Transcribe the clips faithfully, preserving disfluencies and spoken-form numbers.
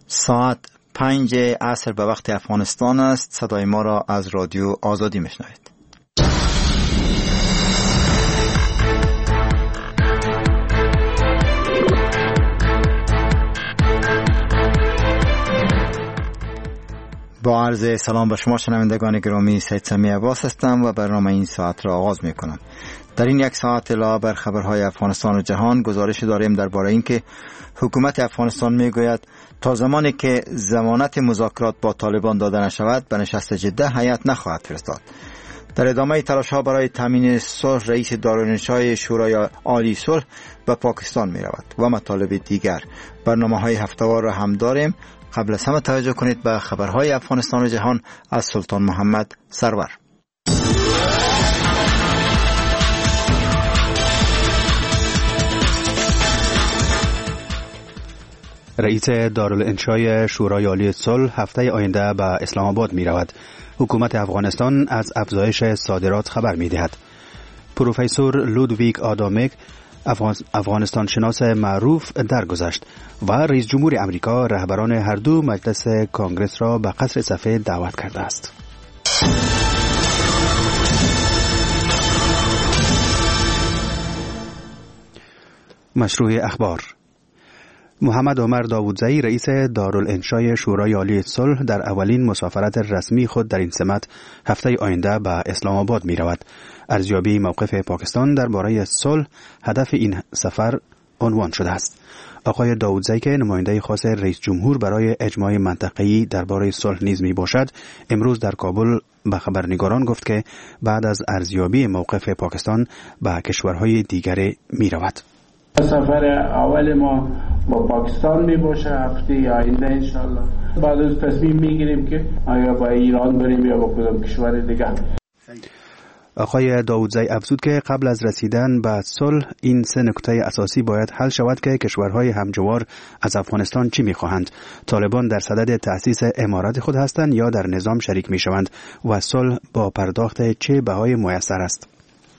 ساعت پنج عصر به وقت افغانستان است. صدای ما را از رادیو آزادی میشنوید. با عرض سلام به شما شنوندگان گرامی، سید سمی عباس هستم و برنامه این ساعت را آغاز می کنم. در این یک ساعت اطلاع بر خبرهای افغانستان و جهان گزارش داریم درباره اینکه حکومت افغانستان می گوید تا زمانی که ضمانت مذاکرات با طالبان داده نشود به نشست جده هیئت نخواهد فرستاد. در ادامه تلاش ها برای تامین صلح رئیس دارالانشای شورای عالی صلح به پاکستان می رود و مطالب دیگر. برنامه های هفته‌وار را هم داریم. قبل از همه توجه کنید به خبرهای افغانستان و جهان از سلطان محمد سرور. رئیس دارالانشای شورای عالی صلح هفته آینده به اسلام آباد می رود. حکومت افغانستان از افزایش صادرات خبر می دهد. پروفسور لودویگ آدامک افغانستان شناس معروف درگذشت و رئیس جمهور امریکا رهبران هر دو مجلس کنگره را به قصر سفید دعوت کرده است. مشروع اخبار. محمد عمر داوودزئی رئیس دارالانشای شورای عالی صلح در اولین مسافرت رسمی خود در این سمت هفته آینده به اسلام آباد می رود. ارزیابی موقف پاکستان درباره صلح هدف این سفر عنوان شده است. آقای داوودزئی که نماینده خاص رئیس جمهور برای اجماع منطقه‌ای درباره صلح نیز می باشد، امروز در کابل به خبرنگاران گفت که بعد از ارزیابی موقف پاکستان به کشورهای دیگر می رود. سفر اول ما با پاکستان می باشه هفته آینده انشالله. بعد از تصمیم می گیریم که آیا با ایران بریم یا با کدام کشور دیگر. آقای داوودزئی افزود که قبل از رسیدن به صلح این سه نکته اساسی باید حل شود که کشورهای همجوار از افغانستان چی می‌خواهند. طالبان در صدد تأسیس امارات خود هستند یا در نظام شریک می‌شوند و صلح با پرداخت چه بهای میسر است.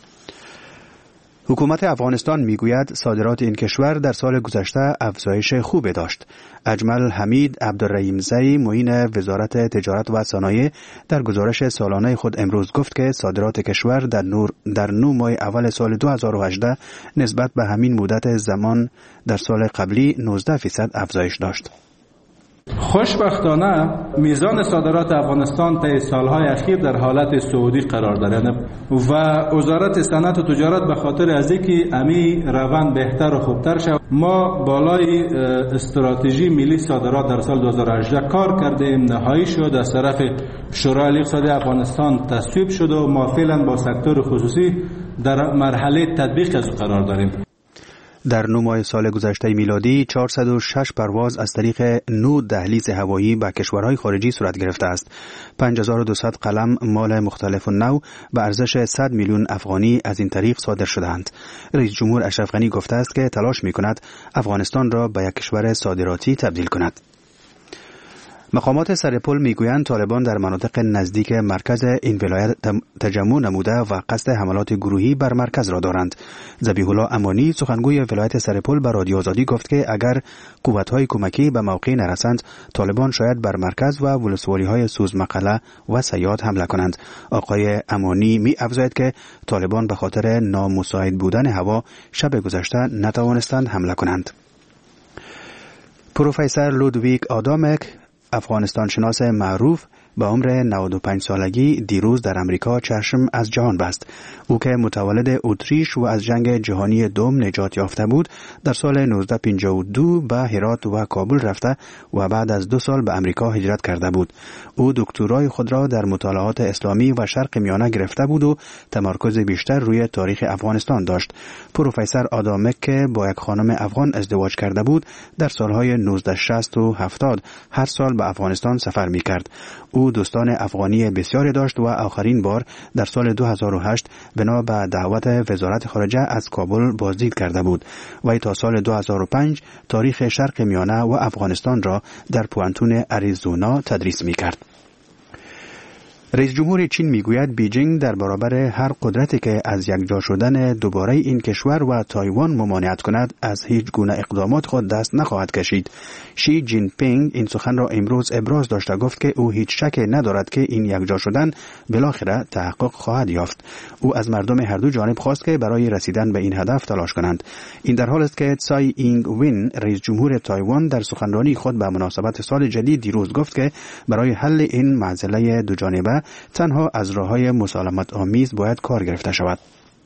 حکومت افغانستان میگوید صادرات این کشور در سال گذشته افزایش خوبی داشت. اجمل حمید عبدالرحیمزئی معین وزارت تجارت و صنایع در گزارش سالانه خود امروز گفت که صادرات کشور در نور در نه ماه اول سال دو هزار و هجده نسبت به همین مدت زمان در سال قبلی نوزده درصد افزایش داشت. خوشبختانه میزان صادرات افغانستان طی سالهای اخیر در حالت صعودی قرار دارد و وزارت صنعت و تجارت به خاطر از اینکه امی روند بهتر و خوبتر شود ما بالای استراتژی ملی صادرات در سال دو هزار و هجده کار کردیم، نهایی شد، از طرف شورای اقتصادی افغانستان تصویب شد و ما فعلا با سکتور خصوصی در مرحله تطبیق از قرار داریم. در نه ماه سال گذشته میلادی چهارصد و شش پرواز از طریق نه دهلیز هوایی به کشورهای خارجی صورت گرفته است. پنج هزار و دویست قلم مال مختلف نوع به ارزش صد میلیون افغانی از این طریق صادر شدند. رئیس جمهور اشرف غنی گفته است که تلاش می‌کند افغانستان را به یک کشور صادراتی تبدیل کند. مقامات سرپل میگویند طالبان در مناطق نزدیک مرکز این ولایت تجمع نموده و قصد حملات گروهی بر مرکز را دارند. ذبیح الله امانی سخنگوی ولایت سرپل به رادیو آزادی گفت که اگر قوت‌های کمکی به موقع نرسند طالبان شاید بر مرکز و ولسوالی‌های سوزمقله و سیاد حمله کنند. آقای امانی می افزاید که طالبان به خاطر نامساعد بودن هوا شب گذشته نتوانستند حمله کنند. پروفسور لودویگ آدامک افغانستان شناس معروف به عمر نود و پنج سالگی دیروز در امریکا چشم از جهان بست. او که متولد اتریش و از جنگ جهانی دوم نجات یافته بود، در سال نوزده پنجاه و دو به هرات و کابل رفته و بعد از دو سال به امریکا هجرت کرده بود. او دکترای خود را در مطالعات اسلامی و شرق میانه گرفته بود و تمرکز بیشتر روی تاریخ افغانستان داشت. پروفسور آدامک که با یک خانم افغان ازدواج کرده بود، در سالهای نوزده شصت و هفتاد هر سال به افغانستان سفر می‌کرد. او دوستان افغانی بسیاری داشت و آخرین بار در سال دو هزار و هشت بنا به دعوت وزارت خارجه از کابل بازدید کرده بود. و تا سال دو هزار و پنج تاریخ شرق میانه و افغانستان را در پوانتون اریزونا تدریس می‌کرد. رئیس جمهور چین میگوید بیجینگ در برابر هر قدرتی که از یکجا شدن دوباره این کشور و تایوان ممانعت کند از هیچ گونه اقدامات خود دست نخواهد کشید. شی جین پینگ این سخن را امروز ابراز داشت و گفت که او هیچ شکی ندارد که این یکجا شدن بالاخره تحقق خواهد یافت. او از مردم هر دو جانب خواست که برای رسیدن به این هدف تلاش کنند. این در حالی است که تسای اینگ وین رئیس جمهور تایوان در سخنرانی خود به مناسبت سال جدید دیروز گفت که برای حل این معضله دو جانبه تنها از راه‌های مسالمت آمیز باید کار گرفته شود.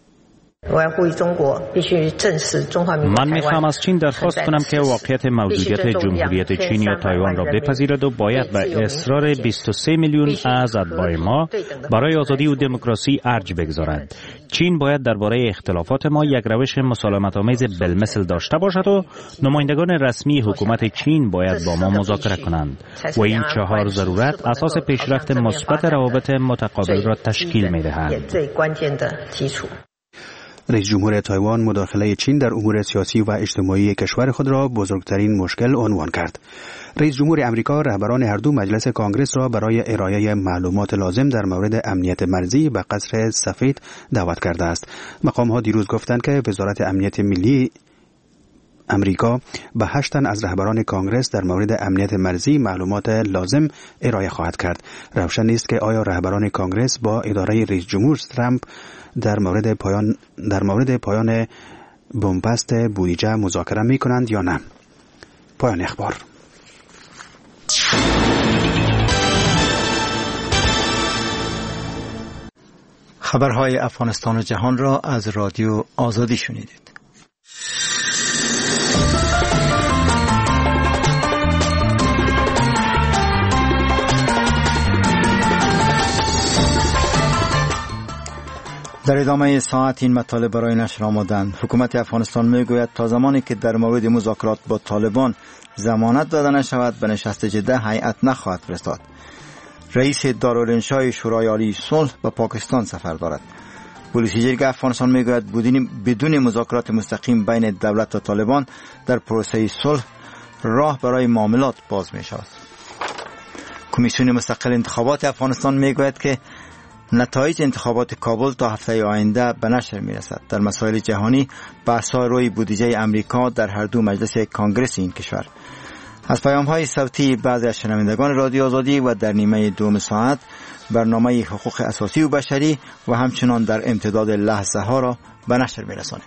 من میخوام از چین درخواست کنم که واقعیت موجودیت جمهوریت چین یا تایوان را بپذیرد و باید به اصرار بیست و سه میلیون از اتباع ما برای آزادی و دموکراسی ارج بگذارد. چین باید درباره اختلافات ما یک روش مسالمت آمیز بالمثل داشته باشد و نمایندگان رسمی حکومت چین باید با ما مذاکره کنند و این چهار ضرورت اساس پیشرفت مثبت روابط متقابل را تشکیل می‌دهند. رئیس جمهور تایوان مداخله چین در امور سیاسی و اجتماعی کشور خود را بزرگترین مشکل عنوان کرد. رئیس جمهور امریکا رهبران هر دو مجلس کانگرس را برای ارائه معلومات لازم در مورد امنیت مرزی به قصر سفید دعوت کرده است. مقام‌ها دیروز گفتند که وزارت امنیت ملی امریکا به هشت تن از رهبران کانگرس در مورد امنیت مرزی معلومات لازم ارائه خواهد کرد. روشن نیست که آیا رهبران کانگرس با اداره رئیس جمهور ترامپ در مورد پایان در مورد پایان بنبست بودجه مذاکره می کنند یا نه. پایان اخبار. خبرهای افغانستان و جهان را از رادیو آزادی شنیدید. در ادامه ساعت این مطالب برای نشر آمدند. حکومت افغانستان میگوید تا زمانی که در مورد مذاکرات با طالبان ضمانت داده نشود به نشست جده هیئت نخواهد فرستاد. رئیس دارالانشاء شورای عالی صلح به پاکستان سفر دارد. پلیس جرگه افغانستان میگوید بدون مذاکرات مستقیم بین دولت و طالبان در پروسه صلح راه برای معاملات باز می شود. کمیسیون مستقل انتخابات افغانستان میگوید که نتایج انتخابات کابل تا هفته آینده به نشر می رسد. در مسائل جهانی بحث‌ها روی بودجه امریکا در هر دو مجلس کانگرس این کشور. از پیام‌های صوتی بعضی از شنوندگان رادیو آزادی و در نیمه دوم ساعت برنامه حقوق اساسی و بشری و همچنان در امتداد لحظه ها را به نشر می رسانیم.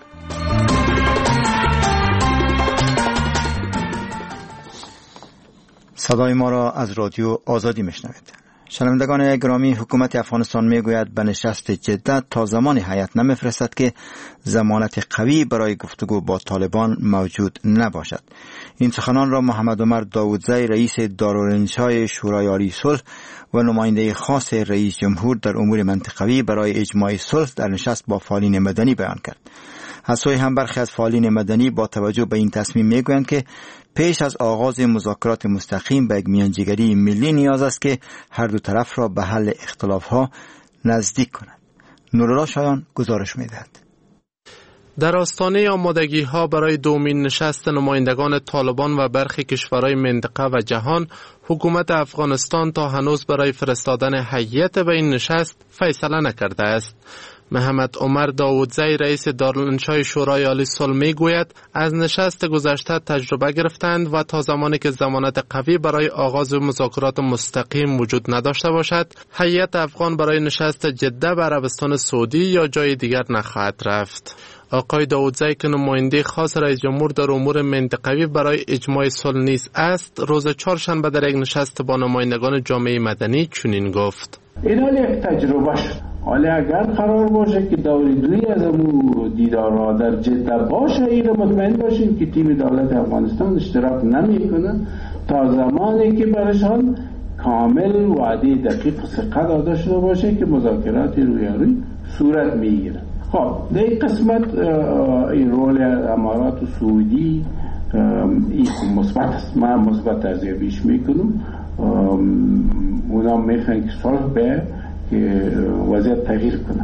صدای ما را از رادیو آزادی میشنوید. شنوندگان گرامی، حکومت افغانستان میگوید به نشست جده تا زمانی هیئت نمیفرستد که ضمانت قوی برای گفتگو با طالبان موجود نباشد. این سخنان را محمد عمر داودزی رئیس دارالانشاء شورای عالی صلح و نماینده خاص رئیس جمهور در امور منطقوی برای اجماع صلح در نشست با فعالین مدنی بیان کرد. از سوی هم برخی از فعالین مدنی با توجه به این تصمیم میگویند که پیش از آغاز مذاکرات مستقیم به یک میانجیگری ملی نیاز است که هر دو طرف را به حل اختلافها نزدیک کنند. نورالله شایان گزارش میدهد. در آستانه آمادگی‌ها برای دومین نشست نمایندگان طالبان و برخی کشورهای منطقه و جهان، حکومت افغانستان تا هنوز برای فرستادن هیئت به این نشست فیصله نکرده است. محمد عمر داودزی رئیس دارالانشاء شورای عالی صلح میگوید از نشست گذشته تجربه گرفتند و تا زمانی که ضمانت قوی برای آغاز مذاکرات مستقیم وجود نداشته باشد، هیئت افغان برای نشست جده به عربستان سعودی یا جای دیگر نخواهد رفت. آقای داودزی که نماینده خاص رئیس جمهور در امور منطقوی برای اجماع صلح نیز است، روز چهارشنبه در یک نشست با نمایندگان جامعه مدنی چنین گفت: این یک تجربه شد. حالا اگر قرار باشه که دوری دوی از امو دیدارها در جده باشه، این مطمئن باشیم که تیم دولت افغانستان اشتراک نمی کنه تا زمانی که برشان کامل وعده دقیق ثقه داده شده باشه که مذاکرات رویارویی صورت میگیره. خب در این قسمت این رول امارات و سعودی این مثبت است. من مثبت ارزیابیش میکنم. اونا میخوان که صلح به که وضعیت تغییر کنه.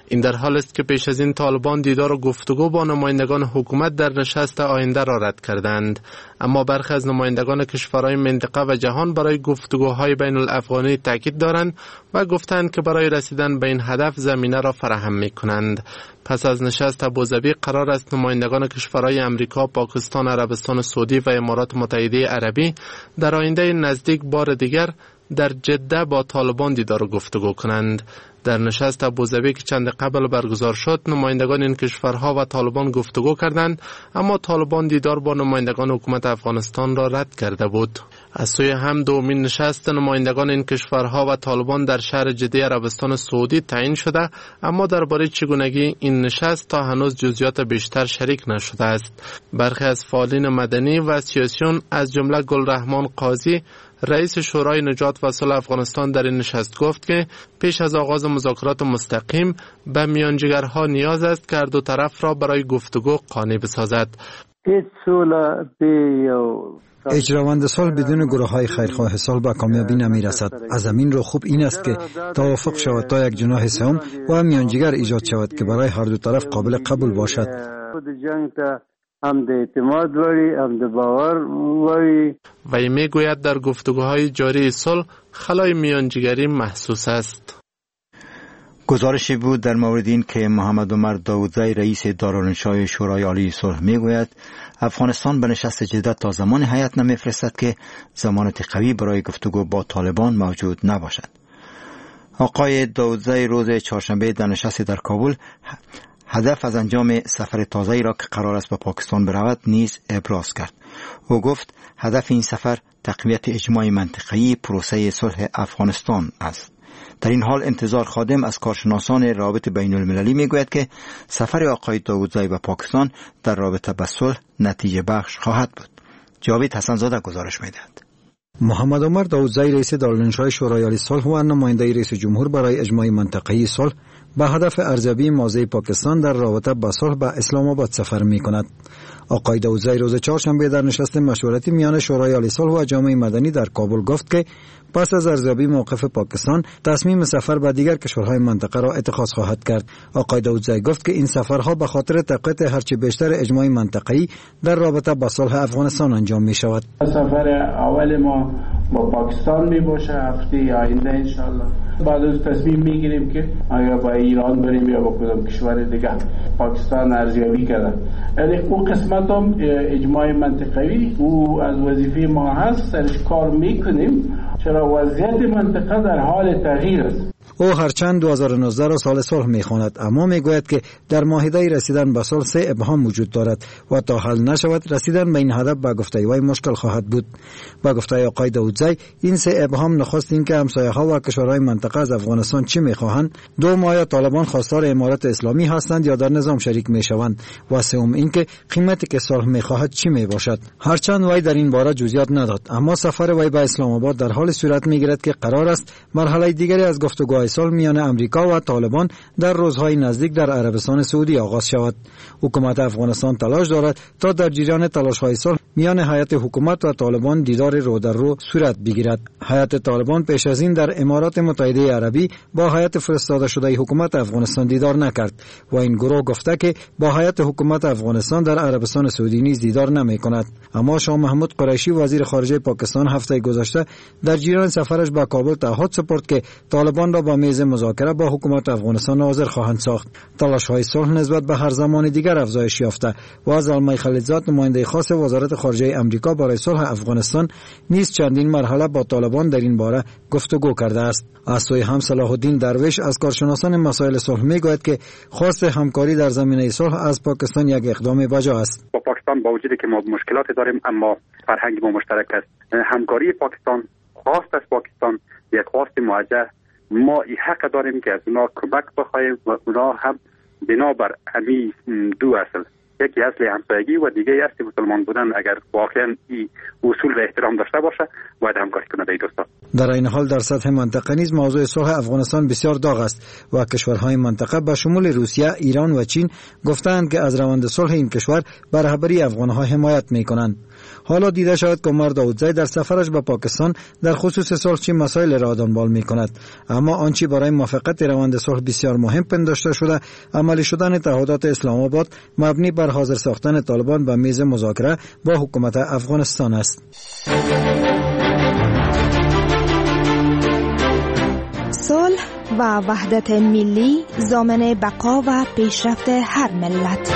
این در حال است که پیش از این طالبان دیدار و گفتگو با نمایندگان حکومت در نشست آینده را رد کردند، اما برخی از نمایندگان کشورهای منطقه و جهان برای گفتگوهای بین الافغانی تاکید دارند و گفتند که برای رسیدن به این هدف زمینه را فراهم می‌کنند. پس از نشست ابوظبی قرار است نمایندگان کشورهای امریکا، پاکستان، عربستان سعودی و امارات متحده عربی در آینده نزدیک بار دیگر در جده با طالبان دیدار و گفتگو کنند. در نشست ابوظبی که چند قبل برگزار شد، نمایندگان این کشورها و طالبان گفتگو کردند، اما طالبان دیدار با نمایندگان حکومت افغانستان را رد کرده بود. از سوی هم دومین نشست نمایندگان این کشورها و طالبان در شهر جده عربستان سعودی تعیین شده، اما درباره چگونگی این نشست تا هنوز جزئیات بیشتر شریک نشده است. برخی از فعالین مدنی و سیاسیون از جمله گلرحمان قاضی، رئیس شورای نجات و صلح افغانستان، در این نشست گفت که پیش از آغاز مذاکرات مستقیم به میانجیگرها نیاز است که هر دو طرف را برای گفتگو قانع بسازد. اجراوند صلح بدون گروه های خیرخواه صلح به کامیابی نمی رسد. از همین رو خوب این است که توافق شود تا یک جناح سوم و میانجیگر ایجاد شود که برای هر دو طرف قابل قبول باشد. هم ده اعتماد وری، هم ده باور وری. و می گوید در گفتگوهای جاری صلح خلای میانجیگری محسوس است. گزارشی بود در مورد این که محمد عمر داودزی، رئیس دارالانشای شورای عالی صلح، میگوید افغانستان به نشست جدت تا زمان هیئت نمیفرستد که ضمانت قوی برای گفتگو با طالبان موجود نباشد. آقای داودزی روز چهارشنبه در نشست در کابل هدف از انجام سفر تازه‌ای را که قرار است به پاکستان برود نیز ابراز کرد. او گفت هدف این سفر تقویت اجماع منطقه‌ای پروسه صلح افغانستان است. در این حال انتظار خادم از کارشناسان روابط بین المللی میگوید که سفر آقای داودزی به پاکستان در رابطه با صلح نتیجه بخش خواهد بود. جاوید حسن‌زاده گزارش می‌دهد. محمد عمر داودزی، رئیس دارالانشای شورای عالی صلح و نماینده رئیس جمهور برای اجماع منطقه‌ای صلح، به هدف ارزیابی موضع پاکستان در رابطه با صلح به اسلام آباد سفر می‌کند. آقای داودزی روز چهارشنبه در نشست مشورتی میان شورای عالی صلح و جامعه مدنی در کابل گفت که پس از ارزیابی موقف پاکستان تصمیم سفر به دیگر کشورهای منطقه را اتخاذ خواهد کرد. آقای داودزی گفت که این سفرها به خاطر تقویت هرچه بیشتر اجماع منطقه‌ای در رابطه با صلح افغانستان انجام می شود. سفر اول ما با پاکستان می باشه هفته آینده ان شاء الله. بعد از تصمیم میگیریم که آیا با ایران بریم یا با کدام کشور دیگه. پاکستان ارزیابی کرده. یعنی اون قسمت هم اجماع منطقه‌ای او از وظیفه ما هست، سرش کار میکنیم، چرا وضعیت منطقه در حال تغییر است. او هرچند دو هزار و نوزده را سال صلح می‌خواند، اما میگوید که در معاهده رسیدن به صلح سه ابهام وجود دارد و تا حل نشود رسیدن به این هدف به گفتگوهای مشکل خواهد بود. با گفته آقای داودزی این سه ابهام نخست این که همسایه‌ها و کشورهای منطقه از افغانستان چی می‌خواهند، دوم آیا طالبان خواستار امارات اسلامی هستند یا در نظام شریک می‌شوند و سوم این که قیمتی که صلح می‌خواهد چی میباشد. هرچند وی در این باره جزئیات نداد، اما سفر وی به اسلام آباد در حال صورت می‌گیرد که قرار است مرحله دیگری از گفتگوهای صلح میان امریکا و طالبان در روزهای نزدیک در عربستان سعودی آغاز شود. حکومت افغانستان تلاش دارد تا در جریان تلاش‌های صلح میان هیئت حکومت و طالبان دیدار رو در رو صورت بگیرد. هیئت طالبان پیش از این در امارات متحده عربی با هیئت فرستاده شده حکومت افغانستان دیدار نکرد و این گروه گفته که با هیئت حکومت افغانستان در عربستان سعودی نیز دیدار نمی‌کند. اما شاه محمود قریشی، وزیر خارجه پاکستان، هفته گذشته در جریان سفرش به کابل تعهد سپرد که طالبان را با میز مذاکره با حکومت افغانستان حاضر خواهند ساخت. تلاش‌های صلح نسبت به هر زمان دیگر افزایش یافته و زلمه خلیلزاد، نماینده خاص وزارت خارجه امریکا برای صلح افغانستان، نیز چندین مرحله با طالبان در این باره گفتگو کرده است. از سوی هم صلاح الدین درویش از کارشناسان مسائل صلح میگوید که خواست همکاری در زمینه صلح از پاکستان یک اقدام بجا است. با پاکستان با وجودی که ما مشکلات داریم اما فرهنگ ما مشترک است. همکاری پاکستان، خواست از پاکستان یک خواست موجه، ما این حق داریم که از اونا کمک بخواهیم و اونا هم بنابر امی دو اصل، یکی اصل همسایگی و دیگه اصل مسلمان بودن، اگر واقعا این اصول و احترام داشته باشه باید همکاری کنه با دوستا. در این حال در سطح منطقه نیز موضوع صلح افغانستان بسیار داغ است و کشورهای منطقه به شمول روسیه، ایران و چین گفتند که از روند صلح این کشور بر رهبری افغانها حمایت می‌کنند. حالا دیده شود که عمر داودزی در سفرش به پاکستان در خصوص صلح چه مسائل را دنبال می‌کند، اما آنچه برای موافقت روند صلح بسیار مهم پنداشته شده عملی شدن تعهدات اسلام آباد مبنی بر حاضر ساختن طالبان به میز مذاکره با حکومت افغانستان است. صلح و وحدت ملی ضامن بقا و پیشرفت هر ملت.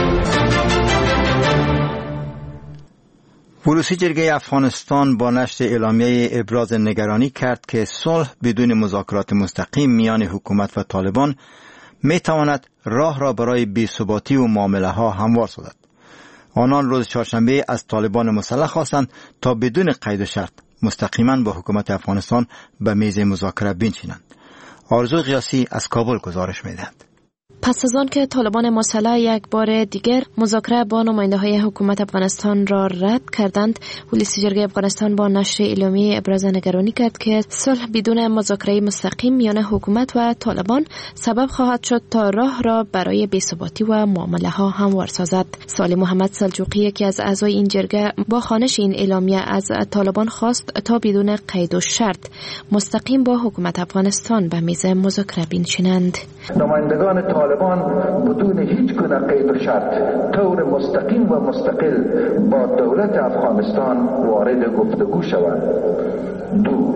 ولوسی جرگه افغانستان با نشر اعلامیه ابراز نگرانی کرد که صلح بدون مذاکرات مستقیم میان حکومت و طالبان می تواند راه را برای بی‌ثباتی و معامله ها هموار سازد. آنان روز چهارشنبه از طالبان مسلح خواستند تا بدون قید و شرط مستقیما با حکومت افغانستان به میز مذاکره بنشینند. آرزو قیاسی از کابل گزارش می‌دهد. پس از آن که طالبان مسلح یک بار دیگر مذاکره با نماینده های حکومت افغانستان را رد کردند، ولوسی جرگه افغانستان با نشر اعلامیه ابراز نگرانی کرد که صلح بدون مذاکره مستقیم میان حکومت و طالبان سبب خواهد شد تا راه را برای بی‌ثباتی و معامله ها هموار سازد. صالح محمد سلجوقی، یکی از اعضای این جرگه، با خوانش این اعلامیه از طالبان خواست تا بدون قید و شرط مستقیم با حکومت افغانستان به میز مذاکره بنشینند. نمایندگان طالبان بدون هیچ گونه قید و شرط طور مستقیم و مستقل با دولت افغانستان وارد گفتگو شوند. دو،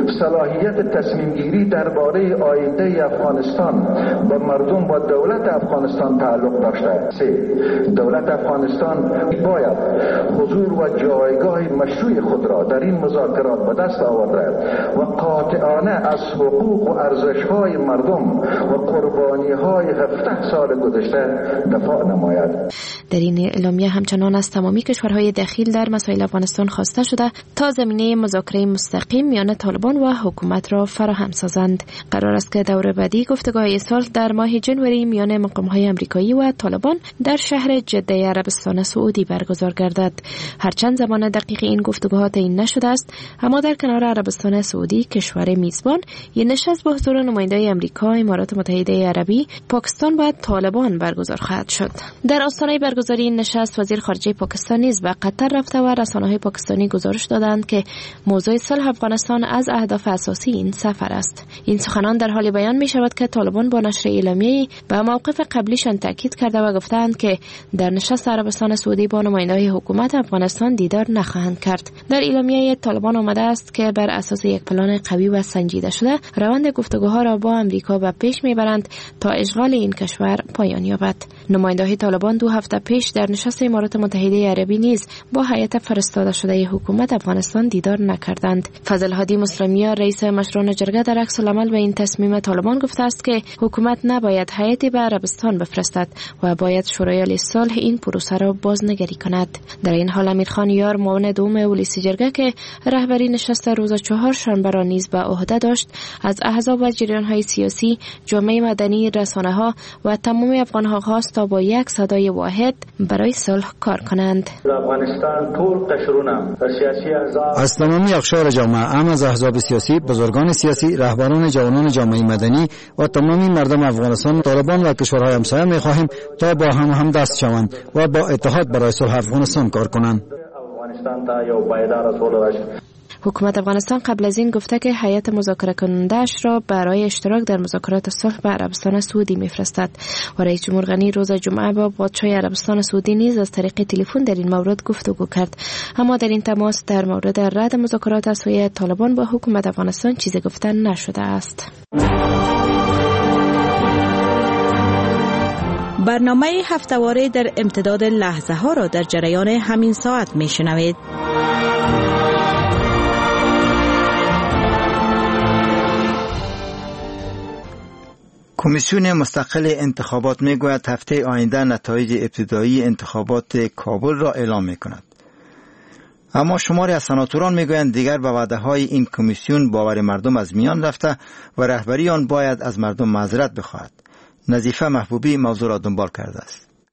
صلاحیت تصمیم گیری درباره آینده افغانستان با مردم و دولت افغانستان تعلق داشته. سه، دولت افغانستان باید حضور و جایگاه مشروع خود را در این مذاکرات به دست آورده و قاطعانه از حقوق و ارزش‌های مردم و قربانی‌های هفده سال گذشته دفاع نماید. در این اعلامیه همچنان از تمامی کشورهای دخیل در مسائل افغانستان خواسته شده تا زمینه مذاکره مستقیم میان طالبان و حکومت را فراهم سازند. قرار است که دور بعدی گفتگوهای صلح در ماه ژانویه میان مقام‌های آمریکایی و طالبان در شهر جده عربستان سعودی برگزار گردد. هرچند زمان دقیق این گفتگوها تعیین نشده است، اما در کنار عربستان سعودی، کشور میزبان، این نشست با حضور نماینده‌های آمریکا، امارات متحده عربی، پاکستان و طالبان برگزار خواهد شد. در آستانه برگزاری این نشست وزیر خارجه پاکستان نیز به قطر رفته و رسانه‌های پاکستانی گزارش دادند که موضوع صلح افغانستان از اهداف اساسی این سفر است. این سخنان در حال بیان می شود که طالبان با نشر اعلامیه‌ای به موقف قبلیشان تاکید کرده و گفتند که در نشست عربستان سعودی با نماینده‌های حکومت افغانستان دیدار نخواهند کرد. در اعلامیه طالبان آمده است که بر اساس یک پلان قوی و سنجیده شده روند گفتگوها را با آمریکا به پیش میبرند تا اشغال این کشور پایان یابد. نماینده‌های طالبان دو هفته پیش در نشست امارات متحده عربی نیز با هیئت فرستاده شده حکومت افغانستان دیدار نکردند. فضل هادی مسلمی‌ها، رئیس مشران جرگه، در عکس العمل به این تصمیم طالبان گفته است که حکومت نباید هیئتی به عربستان بفرستد و باید شورای صلح این پروسه را بازنگری کند. در این حال امیرخان یار، معاون دوم ولوسی جرگه که رهبری نشست روز چهارشنبه را نیز به عهده داشت، از احزاب و جریان‌های سیاسی، جامعه مدنی، رسانه‌ها و تمام افغان‌ها خواست تا با یک صدای واحد برای صلح کار کنند. افغانستان طول قشرونه سیاسی احزاب از تمامی اقشار جامعه، هم از احزاب سیاسی، بزرگان سیاسی، رهبران جوانان جامعه مدنی و تمامی مردم افغانستان، طالبان و کشورهای همسایه می‌خواهیم تا با هم هم دست شوند و با اتحاد برای صلح افغانستان کار کنند. افغانستان تا یو پایدار صلح راشد. حکومت افغانستان قبل از این گفته که هیئت مذاکره کننده‌اش را برای اشتراک در مذاکرات صلح به عربستان سعودی می‌فرستد و رئیس جمهور غنی روز جمعه با پادشاه عربستان سعودی نیز از طریق تلفن در این مورد گفتگو کرد، اما در این تماس در مورد رد مذاکرات از سوی طالبان با حکومت افغانستان چیزی گفته نشده است. برنامه هفته‌واره در امتداد لحظه ها را در جریان همین ساعت می‌شنوید. کمیسیون مستقل انتخابات میگوید هفته آینده نتایج ابتدایی انتخابات کابل را اعلام میکند. اما شماری از سناتوران میگویند دیگر به وعده‌های این کمیسیون باور مردم از میان رفته و رهبری آن باید از مردم معذرت بخواهد. نظیفه محبوبی موضوع را دنبال کرده است.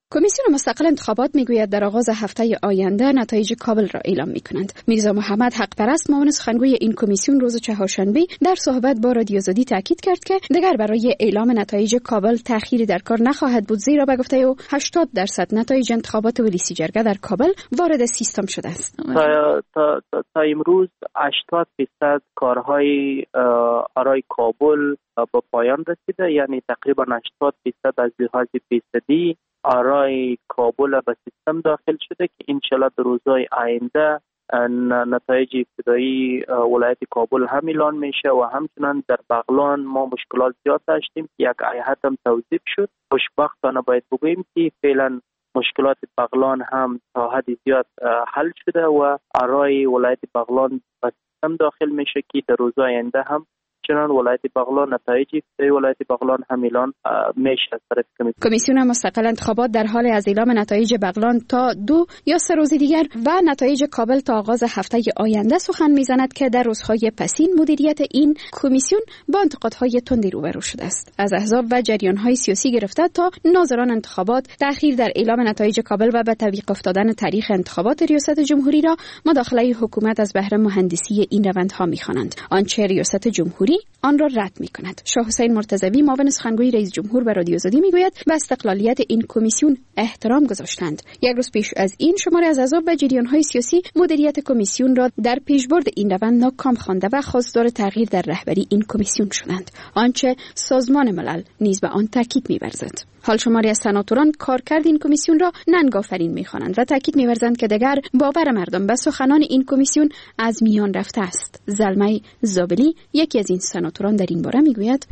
کمیسیون مستقل انتخابات میگوید در آغاز هفته آینده نتایج کابل را اعلام میکنند. میرزا محمد حق پرست معاون سخنگوی این کمیسیون روز چهارشنبه در صحبت با رادیو آزادی تاکید کرد که دیگر برای اعلام نتایج کابل تأخیری در کار نخواهد بود، زیرا به گفته او هشتاد درصد نتایج انتخابات ولیسی جرگه در کابل وارد سیستم شده است. تا, تا, تا, تا امروز هشتاد درصد کارهای آرای کابل به پایان رسیده، یعنی تقریبا هشتاد درصد از لحاظ فیصدی آرای کابل به سیستم داخل شده که انشالله در روزهای آینده نتایج ابتدایی ولایت کابل هم اعلان میشه و همچنان در بغلان ما مشکلات زیاد داشتیم که یک هیئت هم توظیف شد. خوشبختانه باید بگوییم که فعلا مشکلات بغلان هم تا حد زیاد حل شده و آرای ولایت بغلان به سیستم داخل میشه که در روزهای آینده هم چنان ولایت بغلان نتایج ابتدایی ولایت بغلان هم اعلان میشه از طرف کمیسیون. کمیسیون مستقل انتخابات در حال از اعلام نتایج بغلان تا دو یا سه روز دیگر و نتایج کابل تا آغاز هفته آینده سخن میزند که در روزهای پسین مدیریت این کمیسیون با انتقادهای تندی روبرو شده است. از احزاب و جریانهای سیاسی گرفته تا ناظران انتخابات تأخیر در اعلام نتایج کابل و به تعویق افتادن تاریخ انتخابات ریاست جمهوری را مداخله حکومت از بهره مهندسی این روندها می‌خوانند. آنچه ریاست جمهوری آن را رد می کند. شاه حسین مرتضوی معاون سخنگوی رئیس جمهور به رادیو آزادی می گوید به استقلالیت این کمیسیون احترام گذاشتند. یک روز پیش از این شماری از احزاب و جریان‌های سیاسی مدیریت کمیسیون را در پیشبرد این روند ناکام خوانده و خواستار تغییر در رهبری این کمیسیون شدند، آنچه سازمان ملل نیز به آن تاکید می‌ورزد. حال شماری از سناتوران کارکرد این کمیسیون را ننگ‌آفرین می‌خوانند و تاکید می‌ورزند که دیگر باور مردم به سخنان این کمیسیون از میان رفته است. زلمه زابلی یکی از این سناتوران در این باره میگوید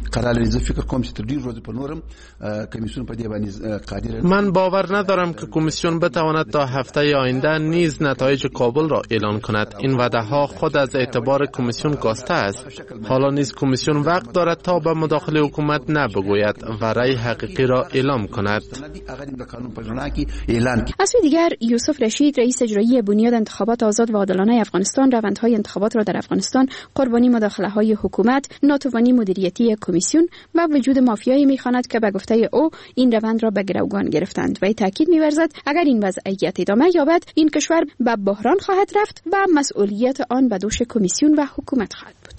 من باور ندارم که کمیسیون بتواند تا هفته آینده نیز نتایج کابل را اعلان کند. این وعده‌ها خود از اعتبار کمیسیون کاسته است. حالا نیز کمیسیون وقت دارد تا به مداخله حکومت نبگوید و رأی حقیقی را اعلام کند. از سوی دیگر یوسف رشید رئیس اجرایی بنیاد انتخابات آزاد و عادلانه افغانستان روندهای انتخابات را در افغانستان قربانی مداخله‌های حکومت، ناتوانی مدیریتی کمیسیون و وجود مافیایی می‌خواند که به گفته او این روند را به گروگان گرفتند و تاکید می‌ورزد اگر این وضعیت ادامه یابد این کشور به بحران خواهد رفت و مسئولیت آن به دوش کمیسیون و حکومت خواهد بود.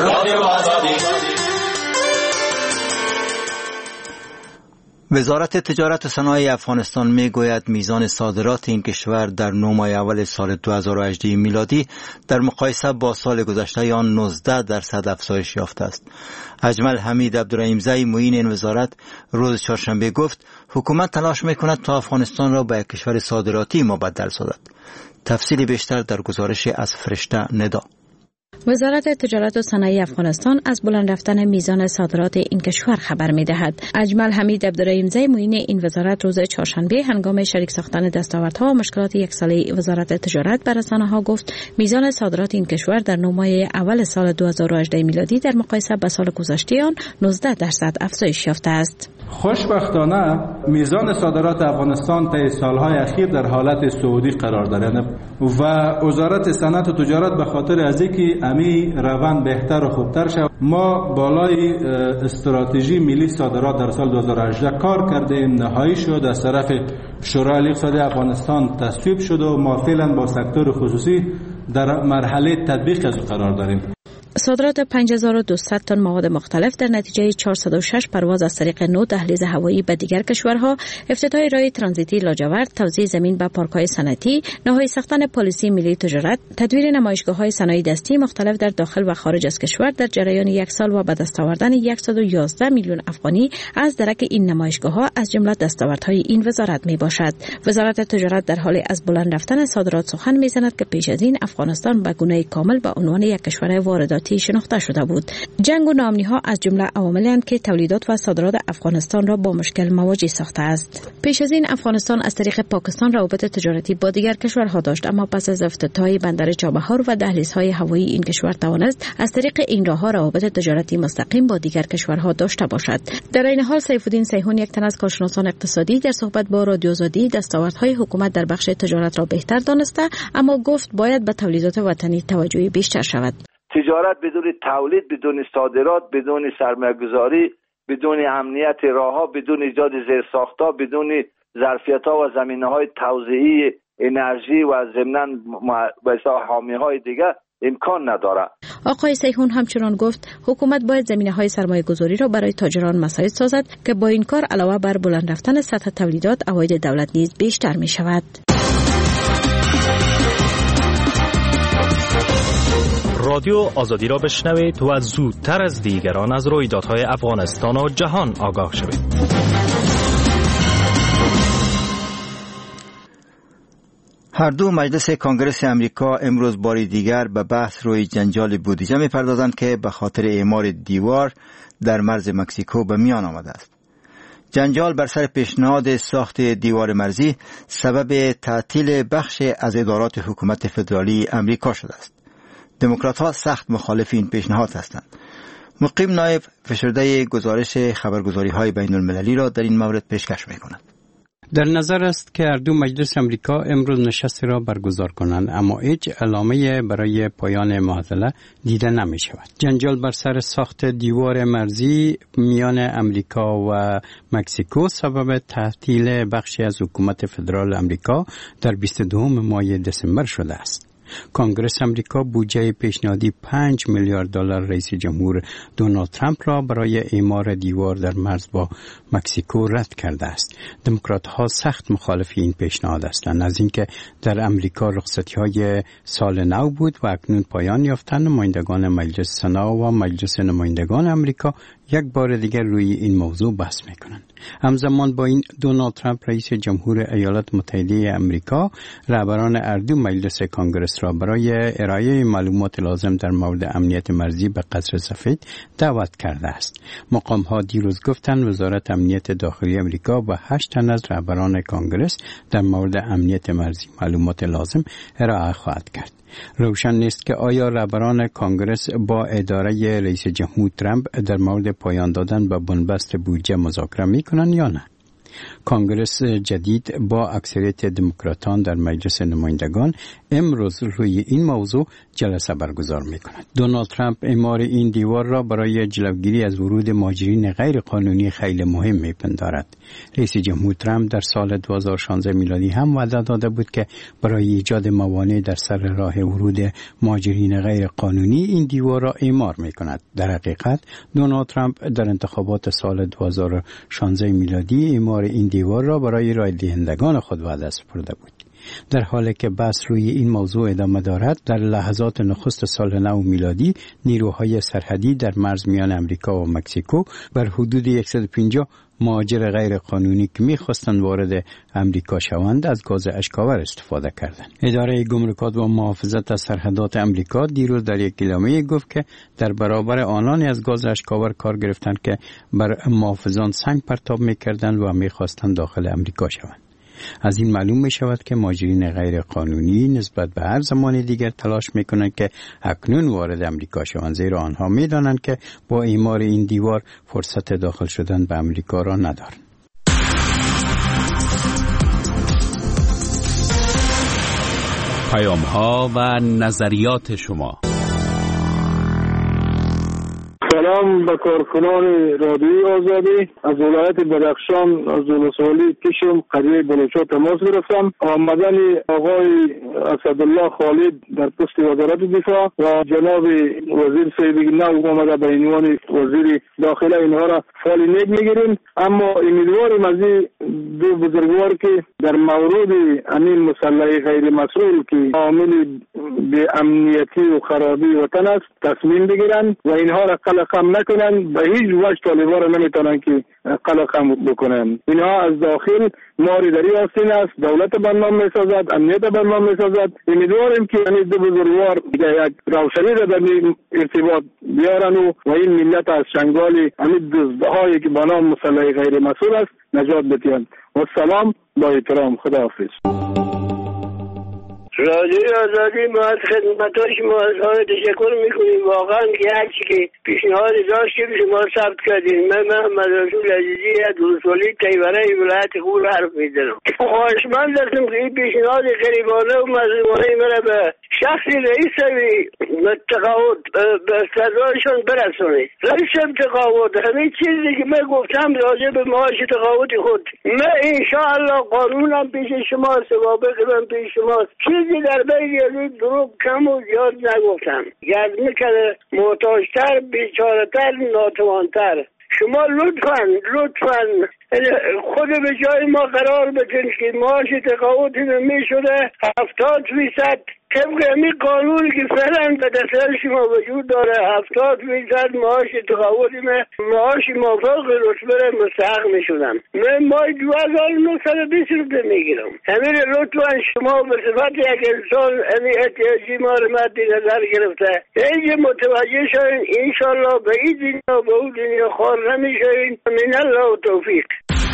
وزارت تجارت و صنایع افغانستان می گوید میزان صادرات این کشور در نه ماه اول سال دو هزار و هجده میلادی در مقایسه با سال گذشته آن نوزده درصد افزایش یافته است. اجمل حمید عبدالرحیمزی معین این وزارت روز چهارشنبه گفت حکومت تلاش می کند تا افغانستان را به کشور صادراتی مبدل سازد. تفصیل بیشتر در گزارش از فرشته ندا. وزارت تجارت و صنایع افغانستان از بلند رفتن میزان صادرات این کشور خبر می‌دهد. اجمل حمید عبدالرحیمزی معین این وزارت روز چهارشنبه هنگام شریک ساختن دستاوردها و مشکلات یک ساله وزارت تجارت به رسانه‌ها گفت میزان صادرات این کشور در نه ماه اول سال دو هزار و هجده میلادی در مقایسه با سال گذشته آن نوزده درصد افزایش یافته است. خوشبختانه میزان صادرات افغانستان طی سالهای اخیر در حالت صعودی قرار دارد و وزارت صنعت و تجارت به خاطر از اینکه امی روند بهتر و خوبتر شود ما بالای استراتژی ملی صادرات در سال دو هزار و هجده کار کردیم، نهایی شد، از طرف شورای اقتصادی افغانستان تصویب شد و ما فعلا با سکتور خصوصی در مرحله تطبیق از قرار داریم. صادرات پنج هزار و دویست تن مواد مختلف در نتیجه چهارصد و شش پرواز از طریق نو دهلیز هوایی به دیگر کشورها، افتتاح راه ترانزیتی لاجورد، توزیع زمین به پارک‌های صنعتی، نهایی ساختن پالیسی ملی تجارت، تدویر نمایشگاه‌های صنایع دستی مختلف در داخل و خارج از کشور در جریان یک سال و به دست آوردن صد و یازده میلیون افغانی از درک این نمایشگاه‌ها از جمله دستاوردهای این وزارت میباشد. وزارت تجارت در حال از بلند رفتن صادرات سخن میزند که پیش از این افغانستان به گونه کامل به عنوان یک کشور وارداتی شناخته شده بود. جنگ و ناامنی‌ها از جمله عواملی اند که تولیدات و صادرات افغانستان را با مشکل مواجه ساخته است. پیش از این افغانستان از طریق پاکستان روابط تجارتی با دیگر کشورها داشت، اما پس از افتتاح بندر چابهار و دهلیزهای هوایی این کشور توانست از طریق این راه‌ها روابط تجارتی مستقیم با دیگر کشورها داشته باشد. در این حال سیف‌الدین سیحون، یک تن از کارشناسان اقتصادی، در صحبت با رادیو آزادی دستاوردهای حکومت در بخش تجارت را بهتر دانسته، اما گفت باید به تولیدات وطنی توجه بیشتر شود. تجارت بدون تولید، بدون صادرات، بدون سرمایه‌گذاری، بدون امنیت راه‌ها، بدون ایجاد زیرساخت‌ها، بدون ظرفیت‌ها و زمینه‌های توزیعی انرژی و ضمناً مثلا حامی‌های دیگه امکان نداره. آقای سیحون همچنان گفت حکومت باید زمینه‌های سرمایه‌گذاری را برای تاجران مساعد سازد که با این کار علاوه بر بلند رفتن سطح تولیدات عواید دولت نیز بیشتر می‌شود. رادیو آزادی را بشنوید و زودتر از دیگران از رویدادهای افغانستان و جهان آگاه شوید. هر دو مجلس کنگرس امریکا امروز باری دیگر به بحث روی جنجال بودجه می‌پردازند که به خاطر اعمار دیوار در مرز مکزیکو به میان آمده است. جنجال بر سر پیشنهاد ساخت دیوار مرزی سبب تعطیل بخش از ادارات حکومت فدرالی امریکا شده است. دموکرات‌ها سخت مخالف این پیشنهاد هستند. مقیم نایب فشرده گزارش خبرگزاری‌های بین‌المللی را در این مورد پیشکش می‌کند. در نظر است که هر دو مجلس امریکا امروز نشستی را برگزار کنند، اما هیچ علامه برای پایان معادله دیده نمی شود. جنجال بر سر ساخت دیوار مرزی میان امریکا و مکزیکو سبب تعطیل بخشی از حکومت فدرال امریکا در بیست و دوم ماه دسامبر شده است. کنگرس امریکا بودجه پیشنهادی پنج میلیارد دلار رئیس جمهور دونالد ترامپ را برای اعمار دیوار در مرز با مکزیکو رد کرده است. دموکرات‌ها سخت مخالف این پیشنهاد هستند. از اینکه در امریکا رخصتی‌های سال نو بود و اکنون پایان یافتند، نمایندگان مجلس سنا و مجلس نمایندگان امریکا یک بار دیگر روی این موضوع بحث میکنند. همزمان با این دونالد ترامپ رئیس جمهور ایالات متحده امریکا رهبران هر دو مجلس کنگرس را برای ارائه معلومات لازم در مورد امنیت مرزی به قصر سفید دعوت کرده است. مقام ها دیروز گفتند وزارت امنیت داخلی امریکا و هشت تن از رهبران کنگرس در مورد امنیت مرزی معلومات لازم ارائه خواهد کرد. روشن نیست که آیا رهبران کنگرس با اداره رئیس جمهور ترامپ در مورد پایان دادن به بنبست بودجه مذاکره میکنند یا نه. کنگرس جدید با اکثریت دموکراتان در مجلس نمایندگان امروز روی این موضوع جلسه برگزار می‌کند. دونالد ترامپ اعمار این دیوار را برای جلوگیری از ورود مهاجرین غیر قانونی خیلی مهم می‌پندارد. رئیس جمهور ترامپ در سال دو هزار و شانزده میلادی هم وعده داده بود که برای ایجاد موانع در سر راه ورود مهاجرین غیر قانونی این دیوار را اعمار می‌کند. در حقیقت دونالد ترامپ در انتخابات سال دو هزار و شانزده میلادی اعمار این دیوار را برای رای دهندگان خود وعده سپرده بود. در حالی که بحث روی این موضوع ادامه دارد، در لحظات نخست سال نو میلادی نیروهای سرحدی در مرز میان امریکا و مکزیکو بر حدود صد و پنجاه مهاجر غیر قانونی که می‌خواستند وارد امریکا شوند از گاز اشکاور استفاده کردند. اداره گمرکات و محافظت از سرحدات امریکا دیروز در یک اعلامیه گفت که در برابر آنانی از گاز اشکاور کار گرفتند که بر محافظان سنگ پرتاب می‌کردند و می‌خواستند داخل امریکا شوند. از این معلوم می شود که مهاجرین غیر قانونی نسبت به هر زمان دیگر تلاش می کنند که اکنون وارد امریکا شوند، زیرا آنها می دانند که با اعمار این دیوار فرصت داخل شدن به امریکا را ندارند. پیام ها و نظریات شما. سلام به کارکنان رادیوی آزادی. از ولایت بدخشان از ولسوالی کشم قریه بلوچا تماس گرفتم. آمدن آقای اسدالله خالد در پست وزارت دفاع و جناب وزیر سیدی نو آمده به عنوان وزیر داخله، اینها را فال نیک میگیریم. اما امیدواریم از این دو بزرگوار که در مورد امین مسلح غیر مسئول که عامل به امنیتی و خرابی وطن است تصمیم بگیرن و اینها را قلقم نکنن. به هیچ وجه طالبان را نمیتونن که قلقم بکنن. اینها از داخل ماری دری آستین است، دولت برنامه میسازد، امنیت برنامه میسازد. امیدواریم که این دو بزرگوار یک روشنی را در ارتباط بیارن و, و این ملت از چنگال همین دزدهایی که با نام مسلح غیر مسئول است نجات بدهند. و سلام با احترام. خداحافظ. رادیوی آزادی ما از خدمت‌های شما از تشکر میکنیم. واقعا که هرچی که پیشنهاد داشتیم شما ثبت کردیم. من محمد رسول عزیزی از ولسوالی تیوره ولایت غور حرف میزنم. خواهشمند هستم که این پیشنهاد غریبانه و مظلومانه مرا به شخصی رئیس تقاعد به صدایشان برسونید. رئیس تقاعد همه چیزی که من گفتم راجع به معاش تقاعد خود، من انشاءالله قانونم پیش شما، سوابق من پیش شما، چیزی در بین یعنی دروغ کم و زیاد نگفتم. یعنی میکنه محتاجتر، بیچارهتر، ناتوانتر. شما لطفاً لطفاً خود به جای ما قرار بدین که معاش تقاعد می شده هفتاد فیصد طبق همین قانونی که فعلا به دستور شما وجود داره، هفتاد فیصد معاش تقاعد من معاش موافق رتبه مستحق می شدم. من مای دو هزار و نهصد و بیست روپیه می گیرم. همین لطفاً شما به صفت یک انسان همین احتیاجی ما رو مد نظر گرفته اینجا متوجه شوین، انشالله به این دنیا به اون دنیا خوار نمی شوین. من الله و توفیق.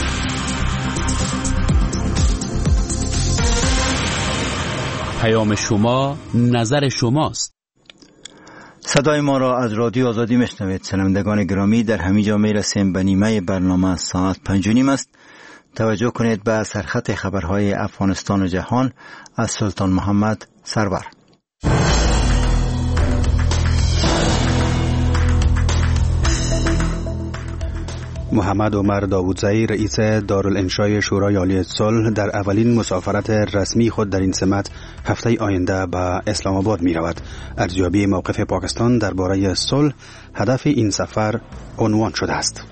پیام شما، نظر شماست. صدای ما را از رادیو آزادی میشنوید. شنوندگان گرامی، در همین جا میرسیم به نیمه برنامه. ساعت پنج و نیم است. توجه کنید به سرخط خبرهای افغانستان و جهان از سلطان محمد سرور. محمد عمر داوودزئی رئیس دارالانشای شورای عالی صلح در اولین مسافرت رسمی خود در این سمت هفته آینده به اسلام آباد می رود. ارزیابی موقف پاکستان درباره صلح هدف این سفر عنوان شده است.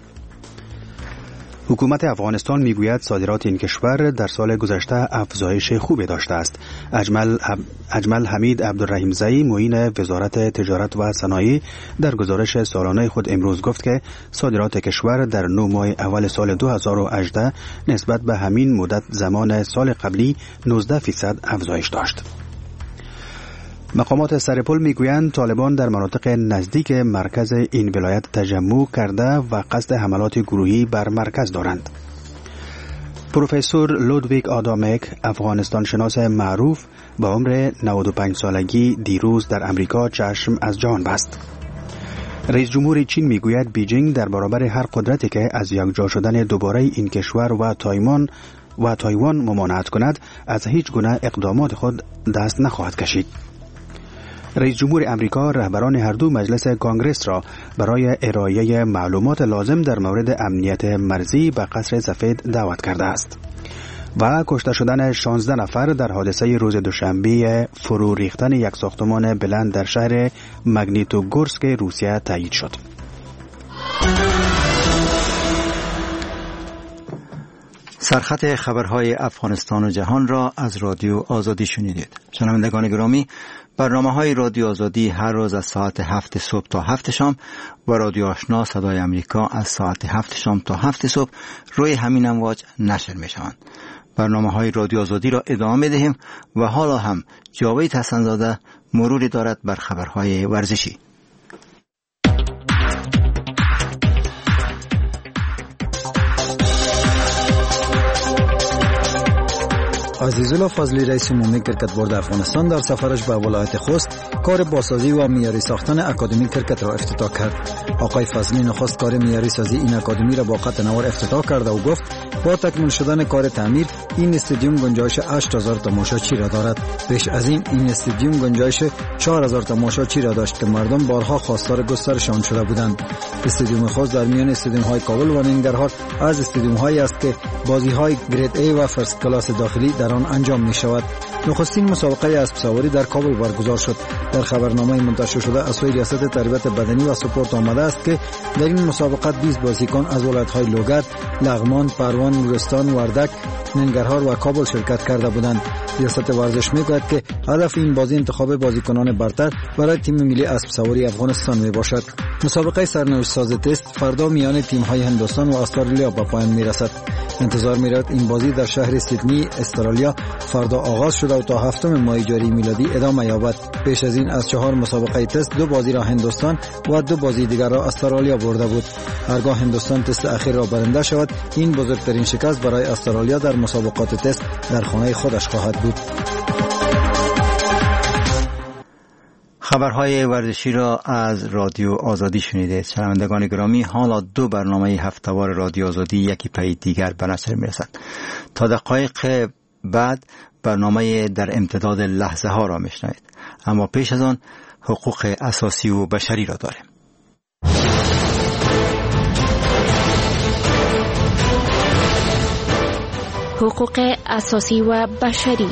حکومت افغانستان میگوید صادرات این کشور در سال گذشته افزایش خوبی داشته است. اجمل, اجمل حمید عبدالرحیمزئی معین وزارت تجارت و صنایع در گزارش سالانه خود امروز گفت که صادرات کشور در نه ماه اول سال دو هزار و هجده نسبت به همین مدت زمان سال قبلی نوزده فیصد افزایش داشت. مقامات سرپل میگویند طالبان در مناطق نزدیک مرکز این ولایت تجمع کرده و قصد حملات گروهی بر مرکز دارند. پروفسور لودویگ آدامک، افغانستان شناس معروف با عمر نود و پنج سالگی، دیروز در امریکا چشم از جهان بست. رئیس جمهور چین میگوید بیجینگ در برابر هر قدرتی که از یکجا شدن دوباره این کشور و تایوان و تایوان ممانعت کند، از هیچ گونه اقدامات خود دست نخواهد کشید. رئیس جمهور امریکا رهبران هر دو مجلس کانگرس را برای ارائه معلومات لازم در مورد امنیت مرزی به قصر سفید دعوت کرده است. و کشته شدن شانزده نفر در حادثه روز دوشنبه فرو ریختن یک ساختمان بلند در شهر مگنیتوگورسک روسیه تایید شد. سرخط خبرهای افغانستان و جهان را از رادیو آزادی شنیدید. شنوندگان گرامی، برنامه‌های رادیو آزادی هر روز از ساعت هفت صبح تا هفت شام و رادیو آشنا صدای امریکا از ساعت هفت شام تا هفت صبح روی همین امواج نشر می‌شوند. برنامه‌های رادیو آزادی را ادامه می‌دهیم و حالا هم جاوید حسن‌زاده مروری دارد بر خبرهای ورزشی. عزیزالله فضلی رئیس عمومی کرکت بورد افغانستان در سفرش به ولایت خوست کار بازسازی و معیاری ساختن اکادمی کرکت را افتتاح کرد. آقای فضلی نخست کار معیاری سازی این اکادمی را با قطع نوار افتتاح کرد و گفت با تکمیل شدن کار تعمیر این استادیوم گنجایش هشت هزار تماشاچی را دارد. پیش از این این استادیوم گنجایش چهار هزار تماشاچی را داشت که مردم بارها خواستار گسترش آن شده بودند. استادیوم خوست در میان استادیوم های کابل و ننگرهار از استادیوم هایی است که بازی های گرید ای و فرست کلاس داخلی در آن انجام می شود. نخستین مسابقه اسب سواری در کابل برگزار شد. در خبرنامه منتشر شده از سوی ریاست تربیت بدنی و سپورت آمده است که در این مسابقات بیست بازیکن از ولایت‌های لوگد، لغمان، پروان، نورستان، وردک، ننگرهار و کابل شرکت کرده بودند. ریاست ورزش میگوید که هدف این بازی انتخاب بازیکنان برتر برای تیم ملی اسب سواری افغانستان می باشد. مسابقه سرنوشت ساز تست فردا میان تیم‌های هندوستان و استرالیا به پایان میرسد. انتظار می‌رود این بازی در شهر سیدنی استرالیا فردا آغاز شده و تا هفتم ماه جاری میلادی ادامه یابد. پیش از این از چهار مسابقه تست دو بازی را هندوستان و دو بازی دیگر را استرالیا برده بود. هرگاه هندوستان تست اخیر را برنده شود این بزرگترین شکست برای استرالیا در مسابقات تست در خانه خودش خواهد بود. خبرهای ورزشی را از رادیو آزادی شنیدید. شنوندگان گرامی، حالا دو برنامه هفته‌وار رادیو آزادی یکی پی دیگر به نشر می‌رسد. تا دقایق بعد برنامه در امتداد لحظه ها را میشنوید، اما پیش از آن حقوق اساسی و بشری را داریم. حقوق اساسی و بشری.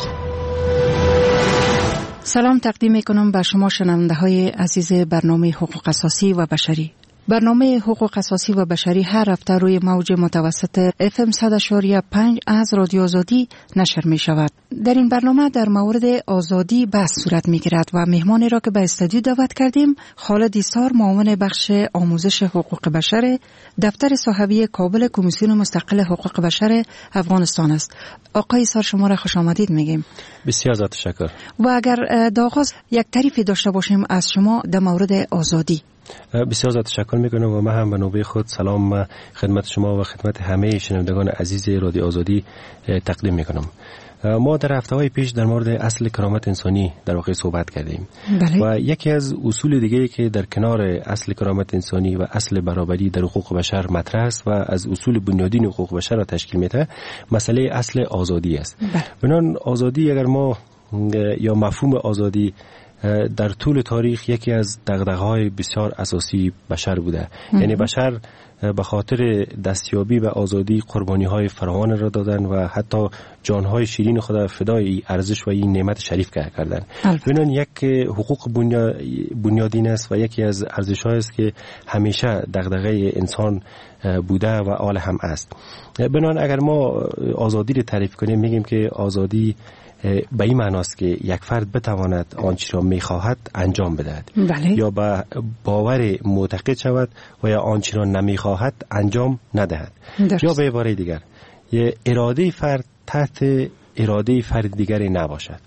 سلام تقدیم میکنم به شما شنونده های عزیز برنامه حقوق اساسی و بشری. برنامه حقوق اساسی و بشری هر هفته روی موج متوسط اف ام صد و پنج از رادیو آزادی نشر می شود. در این برنامه در مورد آزادی بحث صورت می گیرد و مهمانی را که به استودیو دعوت کردیم خالد ایسار، معاون بخش آموزش حقوق بشر دفتر صحوی کابل کمیسیون مستقل حقوق بشر افغانستان است. آقای ایسار شما را خوش آمدید میگیم. بسیار زیاد تشکر. و اگر داغاز یک تعریفی داشته باشیم از شما در مورد آزادی. بسیار زیاد تشکر میکنم و من هم به نوبه خود سلام خدمت شما و خدمت همه شنوندگان عزیز رادیو آزادی تقدیم میکنم. ما در هفته‌های پیش در مورد اصل کرامت انسانی در واقع صحبت کردیم. بله. و یکی از اصول دیگه که در کنار اصل کرامت انسانی و اصل برابری در حقوق بشر مطرح است و از اصول بنیادین حقوق بشر را تشکیل میده مسئله اصل آزادی است. بله. بنان آزادی، اگر ما یا مفهوم آزادی در طول تاریخ یکی از دغدغه‌های بسیار اساسی بشر بوده، یعنی بشر به خاطر دستیابی به آزادی قربانی‌های فراوان را دادن و حتی جان‌های شیرین خود فدای این ارزش و این نعمت شریف کردند. بنان یک حقوق بنیادین است و یکی از ارزش‌هایی است که همیشه دغدغه انسان بوده و آل هم است. بنان اگر ما آزادی را تعریف کنیم میگیم که آزادی به این معناست که یک فرد بتواند آنچه را میخواهد انجام بدهد. بله. یا به باور معتقد شود و یا آنچه را نمیخواهد انجام ندهد. درست. یا به عباره دیگر یه اراده فرد تحت اراده فرد دیگری نباشد.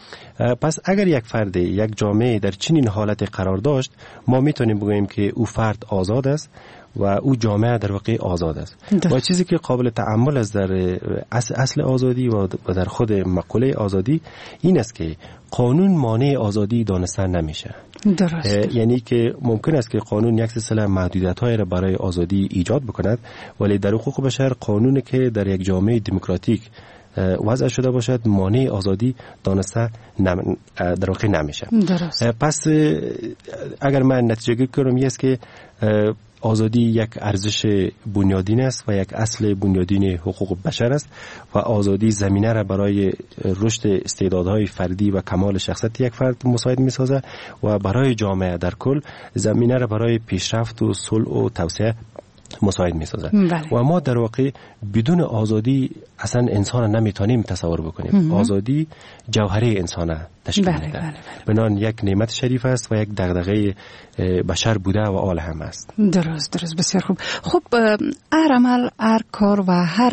پس اگر یک فرد یک جامعه در چنین حالت قرار داشت ما میتونیم بگوییم که او فرد آزاد است و او جامعه در واقع آزاد است. ده. و چیزی که قابل تأمل است در اصل آزادی و در خود مقوله آزادی این است که قانون مانع آزادی دانستن نمیشه. درست. یعنی که ممکن است که قانون یک سلسله محدودیت‌های را برای آزادی ایجاد بکند، ولی در حقوق بشر قانونی که در یک جامعه دموکراتیک وضع شده باشد مانع آزادی دانسته نم... در واقع نمیشه. درست. پس اگر من نتیجه گیری کنم است که آزادی یک ارزش بنیادین است و یک اصل بنیادین حقوق بشر است و آزادی زمینه را برای رشد استعدادهای فردی و کمال شخصیت یک فرد مساعد می‌سازد و برای جامعه در کل زمینه را برای پیشرفت و صلح و توسعه مساعد می‌سازد. بله. و ما در واقع بدون آزادی اصلا انسان نمیتونیم تصور بکنیم. مم. آزادی جوهره انسان تشکیل بله، میده. بله، بله. بنان یک نعمت شریف است و یک دغدغه بشر بوده و آل هم است. درست درست بسیار خوب. خب هر عمل، هر کار و هر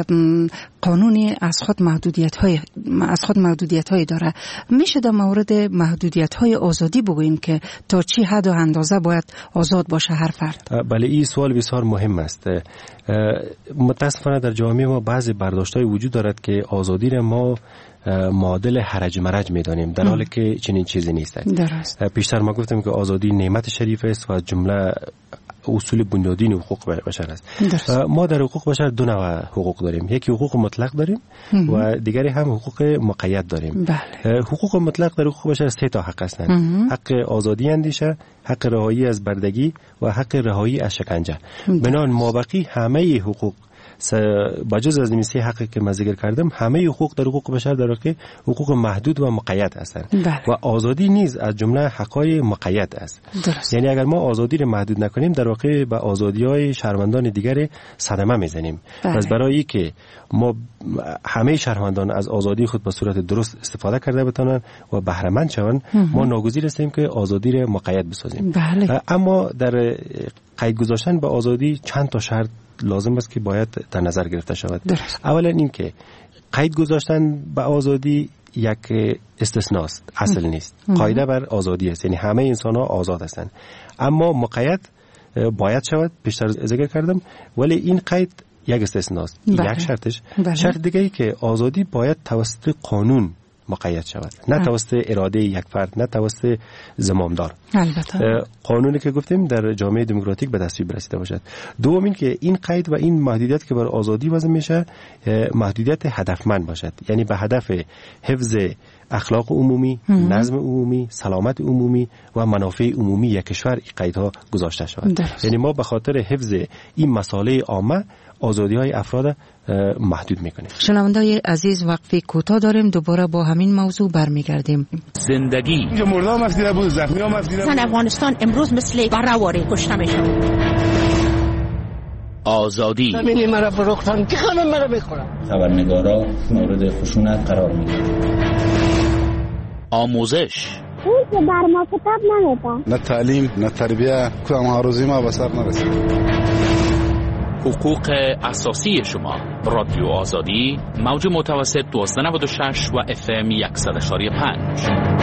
قانونی از خود محدودیت های از خود محدودیت های داره. میشه در مورد محدودیت های آزادی بگوییم که تا چی حد و اندازه باید آزاد باشه هر فرد؟ بله، این سوال بسیار مهم است. متاسفانه در جامعه ما بعضی برداشت‌های وجود دارد که آزادی را ما معادل هرج مرج می‌دانیم، در حالی که چنین چیزی نیست. درست. پیشتر ما گفتم که آزادی نعمت شریف است و جمله اصول بنیادین حقوق بشر است. درست. ما در حقوق بشر دو نوع حقوق داریم، یکی حقوق مطلق داریم مم. و دیگری هم حقوق مقید داریم. بله. حقوق مطلق در حقوق بشر سه تا حق هستند: حق آزادی اندیشه، حق رهایی از بردگی و حق رهایی از شکنجه. بنان مابقی همه حقوق بجز از این سه حقی که من ذکر کردم همه حقوق در حقوق بشر در واقع حقوق محدود و مقید هستند. بله. و آزادی نیز از جمله حقای مقید است. درست. یعنی اگر ما آزادی رو محدود نکنیم در واقع به آزادی‌های شهروندان دیگر صدمه میزنیم. بله. پس برای که ما همه شهروندان از آزادی خود به صورت درست استفاده کرده بتوانند و بهره مند شوند، ما ناگزیر هستیم که آزادی رو مقید بسازیم. بله. اما در قید گذاشتن به آزادی چند تا شرط لازم است که باید در نظر گرفته شود. درست. اولا این که قید گذاشتن به آزادی یک استثناست، اصل نیست. قاعده بر آزادی است، یعنی همه انسان ها آزاد هستند. اما مقید باید شود، پیشتر ذکر کردم، ولی این قید یک استثناست. بله. یک شرطش. بله. شرط دیگه ای که آزادی باید توسط قانون مقید شود، نه توسط اراده یک فرد، نه توسط زمامدار. البته قانونی که گفتیم در جامعه دموکراتیک به تصویب رسیده باشد. دوم این که این قید و این محدودیت که بر آزادی وضع میشه محدودیت هدفمند باشد، یعنی به هدف حفظ اخلاق عمومی، نظم عمومی، سلامت عمومی و منافع عمومی یک کشور این قیدها گذاشته شود. یعنی ما به خاطر حفظ این مسائل عامه آزادی های افراد محدود میکنیم. شنوندای عزیز وقفه کوتاه داریم، دوباره با همین موضوع برمیگردیم. زندگی اینجا مردم مسئله بود، زخمی ها مسئله بود. افغانستان امروز مثل برآواره کشته میشه. آزادی زمین مرا فروختن، که خانم مرا بخورم. خبرنگارا مورد خشونت قرار میگیرن. آموزش اون که بر ما کتاب نمیدن، نه تعلیم نه تربیه، کدام هاروزی ما به سر نرسید. حقوق اساسی شما. رادیو آزادی موج متوسط دویست و نود و شش و اف ام صد و پنج.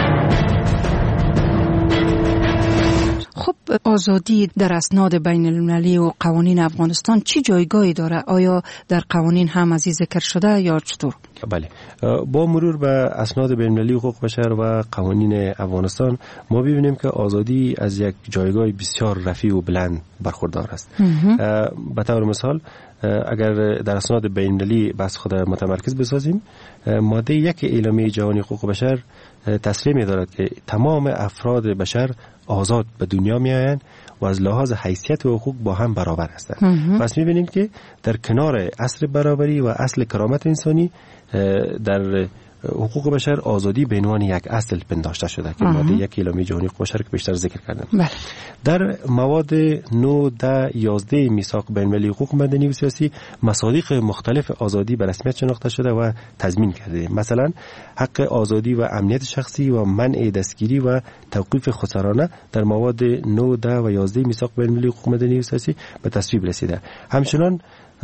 خب آزادی در اسناد بین المللی و قوانین افغانستان چی جایگاهی داره؟ آیا در قوانین هم از این ذکر شده یا چطور؟ بله، با مرور به اسناد بین المللی حقوق بشر و قوانین افغانستان ما ببینیم که آزادی از یک جایگاه بسیار رفیع و بلند برخوردار است. به طور مثال اگر در اسناد بین المللی بحث خود متمرکز بسازیم، ماده یک اعلامیه جهانی حقوق بشر تصریح می‌دارد که تمام افراد بشر آزاد به دنیا میآیند و از لحاظ حیثیت و حقوق با هم برابر هستند. پس می‌بینیم که در کنار اصل برابری و اصل کرامت انسانی در حقوق بشر آزادی به عنوان یک اصل پنداشته شده که ماده یک اعلامیه جهانی حقوق بشر که بیشتر ذکر کردم. بله. در مواد نه، ده، یازده میثاق بین المللی حقوق مدنی و سیاسی مصادیق مختلف آزادی به رسمیت شناخته شده و تضمین کرده. مثلا حق آزادی و امنیت شخصی و منع دستگیری و توقیف خودسرانه در مواد نه، ده و یازده میثاق بین المللی حقوق مدنی و سیاسی به تصویب رسیده. همچنان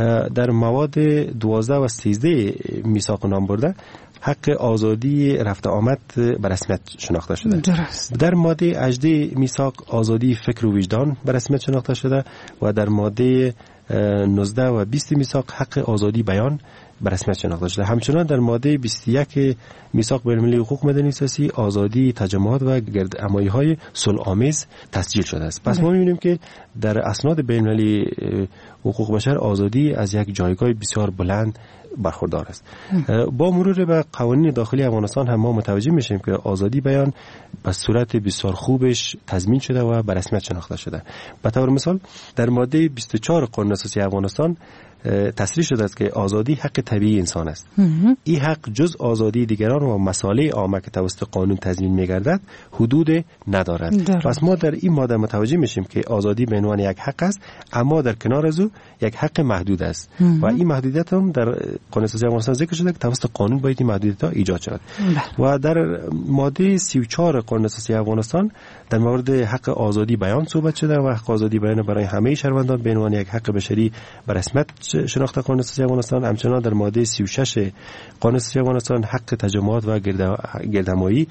در مواد دوازده و سیزده میثاق نام برده حق آزادی رفت آمد به رسمیت شناخته شده. درست. در ماده هجده میثاق آزادی فکر و وجدان به رسمیت شناخته شده و در ماده نوزده و بیست میثاق حق آزادی بیان به رسمیت شناخته شده. همچنان در ماده بیست و یک میثاق بین المللی حقوق مدنی سیاسی آزادی تجمعات و گردهمایی‌های صلح‌آمیز تسجیل شده است. پس ما می‌بینیم که در اسناد بین المللی حقوق بشر آزادی از یک جایگاه بسیار بلند برخوردار است. با مرور به قوانین داخلی افغانستان هم ما متوجه میشیم که آزادی بیان به صورت بسیار خوبش تضمین شده و به رسمیت شناخته شده. به طور مثال در ماده بیست و چهار قانون اساسی افغانستان تصریح شده است که آزادی حق طبیعی انسان است. این حق جز آزادی دیگران و مصالح عامه که توسط قانون تضمین می‌گردد حدود ندارد. پس ما در این ماده متوجه میشیم که آزادی به عنوان یک حق است، اما در کنار از او یک حق محدود است و این محدودیت هم در قانون اساسی افغانستان ذکر شده که توسط قانون باید این محدودیت‌ها ایجاد شود. و در ماده سی و چهار قانون اساسی افغانستان در مورد حق آزادی بیان صحبت شده و حق آزادی بیان برای همه شهروندان به عنوان یک حق بشری به رسمیت شناخته قانون اساسی افغانستان. همچنان در ماده سی و شش قانون اساسی افغانستان حق تجمعات و گردهمایی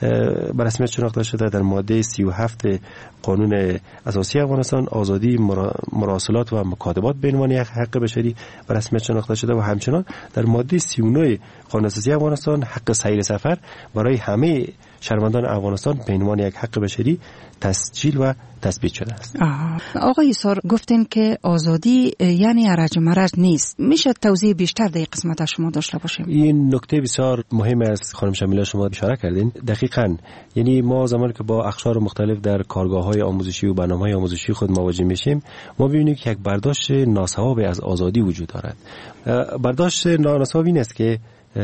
به رسمیت شناخته شده. در ماده سی و هفت قانون اساسی افغانستان آزادی مراسلات و مکاتبات به عنوان یک حق بشری به رسمیت شناخته شده و همچنان در ماده سی و نه قانون اساسی افغانستان حق سیر سفر برای همه شهروندان افغانستان به عنوان یک حق بشری تسجیل و تثبیت شده است. آقای ایسار گفتین که آزادی یعنی ارج مرج نیست. میشه توضیح بیشتر در این قسمت شما داشته باشیم؟ این نکته بسیار مهم است خانم شمیله، شما اشاره کردین. دقیقاً یعنی ما زمانی که با اقشار مختلف در کارگاه‌های آموزشی و برنامه‌های آموزشی خود مواجه میشیم، ما ببینیم که یک برداشت ناسواب از آزادی وجود دارد. برداشت ناسواب این است که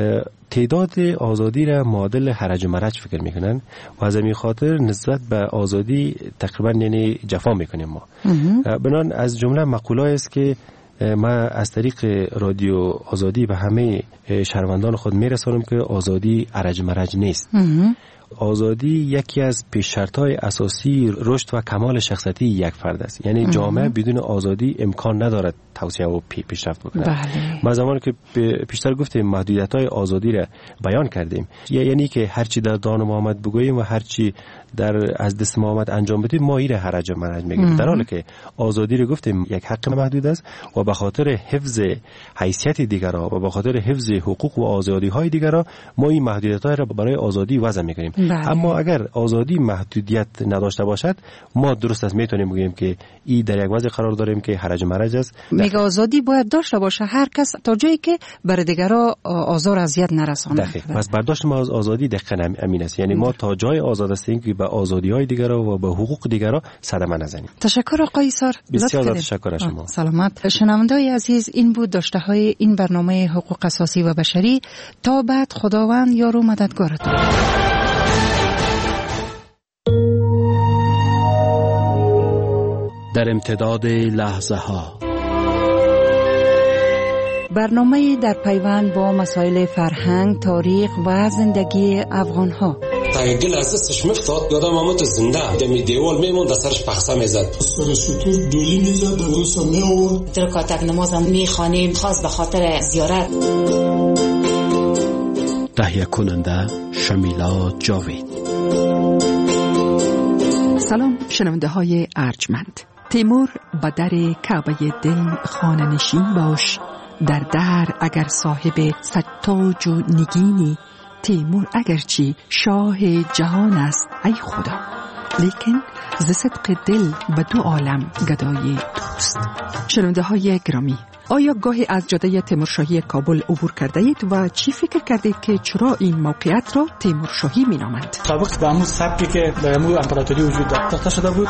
تعداد آزادی را معادل هرج و مرج فکر میکنن و از همین خاطر نسبت به آزادی تقریبا یعنی جفا میکنیم ما. بنان از جمله مقوله است که ما از طریق رادیو آزادی به همه شهروندان خود میرسانم که آزادی هرج و مرج نیست. آزادی یکی از پیش شرط‌های اساسی رشد و کمال شخصیتی یک فرد است. یعنی جامعه بدون آزادی امکان ندارد توسعه و پیشرفت بکنه. بله. ما زمانی که پیشتر گفتیم محدودیت‌های آزادی را بیان کردیم، یعنی که هر چی در دان محمد بگوییم و هر چی در از دست محمد انجام بدیم ما ایره حرج و مرج میگیم، در حالی که آزادی رو گفتیم یک حق محدود است و به خاطر حفظ حیثیت دیگران و به خاطر حفظ حقوق و آزادی‌های دیگران ما این محدودیت‌ها را برای آزادی وضع می‌کنیم. اما اگر آزادی محدودیت نداشته باشد ما درست است میتونیم بگیم که این در یک وضع قرار داریم که حرج و مرج است. میگه آزادی باید داشته باشه هر کس تا جایی که بر دیگران آزار اذیت نرسانه. پس برداشت ما از آزادی دقیقاً امین است. یعنی ما تا جای آزاد هستیم که به آزادی‌های دیگران و به حقوق دیگران صدمه نزنیم. تشکر آقای ایثار. بسیار تشکر از شما. سلامت. شنونده‌های عزیز، این بود داشته‌های این برنامه حقوق اساسی و بشری. تا بعد خداوند یار و مددگارتون. در امتداد لحظه ها برنامه در پیوند با مسائل فرهنگ، تاریخ و زندگی افغان ها. دل از دستش میفتاد، یادم آمد تو زنده دمی دیوال میموند، در سرش پخسه میزد، سر سطور دولی میزد، در روسا میآورد. در کاتک نمازم میخوانیم خاص به خاطر زیارت. تهیه کننده شمیلا جاوید. سلام شنونده های ارجمند. تیمور به در کعبه دل خانه نشین باش، در در اگر صاحب ستاج و نگینی، تیمور اگرچی شاه جهان است ای خدا، لیکن ز صدق دل به دو عالم گدای دوست. شنونده های گرامی، آیا گاهی از جاده تیمورشاهی کابل عبور کرده اید و چی فکر کردید که چرا این موقعیت را تیمورشاهی می نامند؟ طبق به همون سبکی که در همون امپراتوری وجود داشته شده بود.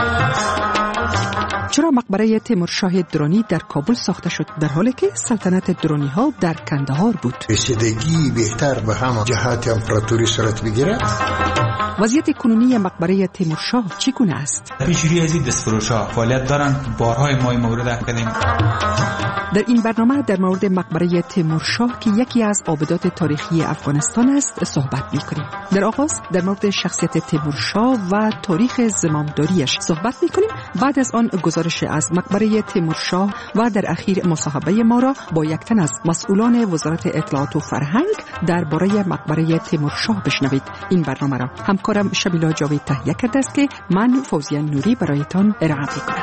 چرا مقبره تیمورشاه درانی در کابل ساخته شد در حالی که سلطنت درانی ها در کندهار بود؟ رسیدگی بهتر به هم جهات امپراتوری صورت بگیره. وضعیت کنونی مقبره تیمورشاه چگونه است؟ پیشروی از این دستفروش‌ها فعالیت دارند، بارهای ما این مورد کردیم. در این برنامه در مورد مقبره تیمورشاه که یکی از آبدات تاریخی افغانستان است صحبت می‌کنیم. در آغاز در مورد شخصیت تیمورشاه و تاریخ زمامداریش صحبت می‌کنیم. بعد از آن گزارش از مقبره تیمورشاه و در اخیر مصاحبه ما را با یک تن از مسئولان وزارت اطلاعات و فرهنگ درباره مقبره تیمورشاه بشنوید. این برنامه را همکارم شمیلا جاوید تهیه کرده است که من فوزیه نوری برایتان ارائه می‌کنم.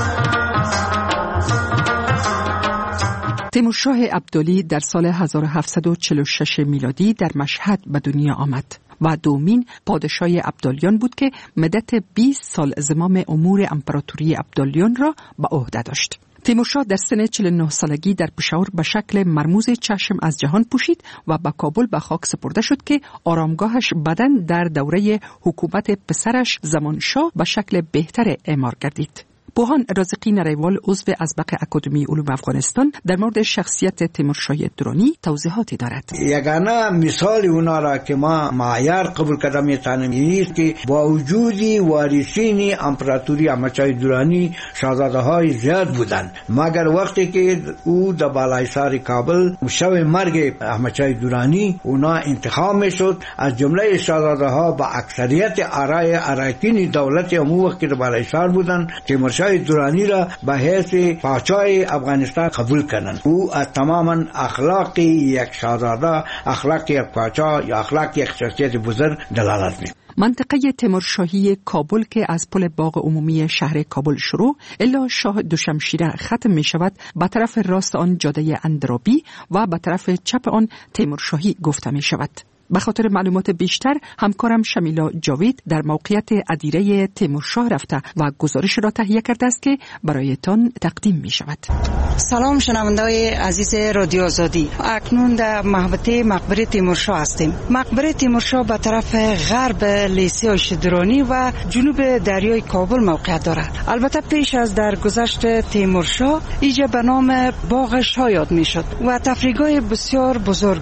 تیمورشاه عبدلی در سال هزار و هفتصد و چهل و شش میلادی در مشهد به دنیا آمد و دومین پادشاه عبدالیان بود که مدت بیست سال زمام امور امپراتوری عبدالیان را به عهده داشت. تیمورشاه در سن چهل و نه سالگی در پشاور به شکل مرموز چشم از جهان پوشید و به کابل به خاک سپرده شد که آرامگاهش بعداً در دوره حکومت پسرش زمانشاه به شکل بهتر اعمار گردید. بوهان رازقی نریوال عضو ازبق اکادمی علوم افغانستان در مورد شخصیت تیمورشاه درانی توضیحاتی دارد. یگانه مثال اونا را که ما معیار قبول کرده میتونیم این است که با وجود وارثین امپراتوری احمدشاه درانی شاهزاده های زیاد بودند، مگر وقتی که او در بالای سر کابل شب مرگ احمدشاه درانی اونا انتخاب میشد، از جمله شاهزاده ها با اکثریت آرای اراکین دولت امو وقتی در بالای سر بودند تیمورشاه درانی را به حیث پادشاه افغانستان قبول کردند. او از تماما اخلاق یک شاهزاده، اخلاق یک پادشاه یا اخلاق یک شخصیت بزرگ دلالت می‌کند. منطقه تیمورشاهی کابل که از پل باغ عمومی شهر کابل شروع الا شاه دوشمشیره ختم می شود، به طرف راست آن جاده اندرابی و به طرف چپ آن تیمورشاهی گفته می شود. به خاطر معلومات بیشتر همکارم شمیلا جاوید در موقعیت ادیره تیمورشاه رفته و گزارش را تهیه کرده است که برایتان تقدیم می شود. سلام شنونده‌های عزیز رادیو آزادی. اکنون در محوطه مقبره تیمورشاه هستیم. مقبره تیمورشاه به طرف غرب لیسه شدرانی و جنوب دریای کابل موقعیت دارد. البته پیش از درگذشت تیمورشاه اینجا به نام باغ شاه یاد می شد و تفریحگاه بسیار بزرگ بود.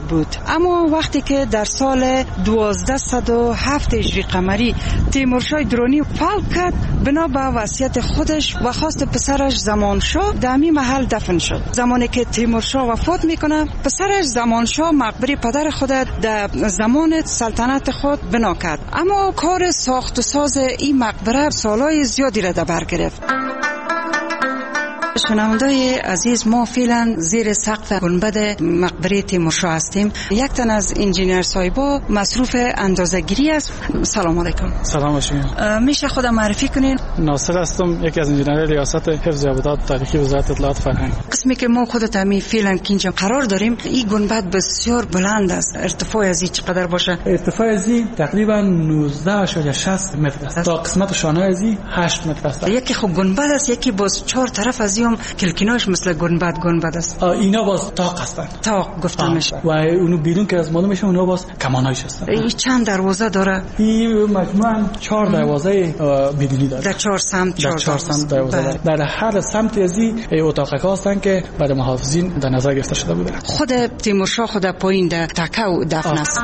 اما وقتی که در سال دوازده و هفت هجری قمری تیمورشاه درونی فوت کرد، بنا به وصیت خودش و خواست پسرش زمانشاه در همین محل دفن شد. زمانی که تیمورشاه وفات میکنه، پسرش زمانشاه مقبره پدر خود در زمان سلطنت خود بنا کرد. اما کار ساخت و ساز این مقبره سالهای زیادی را در بر گرفت. شنونده‌های عزیز، ما فعلا زیر سقف گنبد مقبره تیمورشاه هستیم. یک تن از انجینیر صاحبا مصروف اندازه‌گیری است. سلام علیکم. سلام علیکم. میشه خودم معرفی کنین؟ ناصر هستم، یکی از انجینرهای ریاست حفظ ابداع تاریخی وزارت اطلاعات فرهنگ. قسمی که ما خودت همین فعلا اینجا قرار داریم، این گنبد بسیار بلند است. ارتفاع از این چقدر باشه؟ ارتفاع از این تقریبا نوزده و شصت متر است. تا قسمت شانه از این هشت متر است. یکی خب گنبد است، یکی باز چهار طرف از این کلکیناش مثل گنبد گنبد است. اینا باز تاق هستن. تاق گفته میشه. و اونو بیرون که از معلوم میشه اونا باز کمانایش هستن. این چند دروازه داره؟ این مجموعاً چهار دروازه بدونی داره. در چهار سمت چهار چهار سمت دروازه داره. در هر سمت از این اتاق‌ها هستن که برای محافظین در نظر گرفته شده بوده. خود تیمورشاه خود پایین در تکه و دفن است.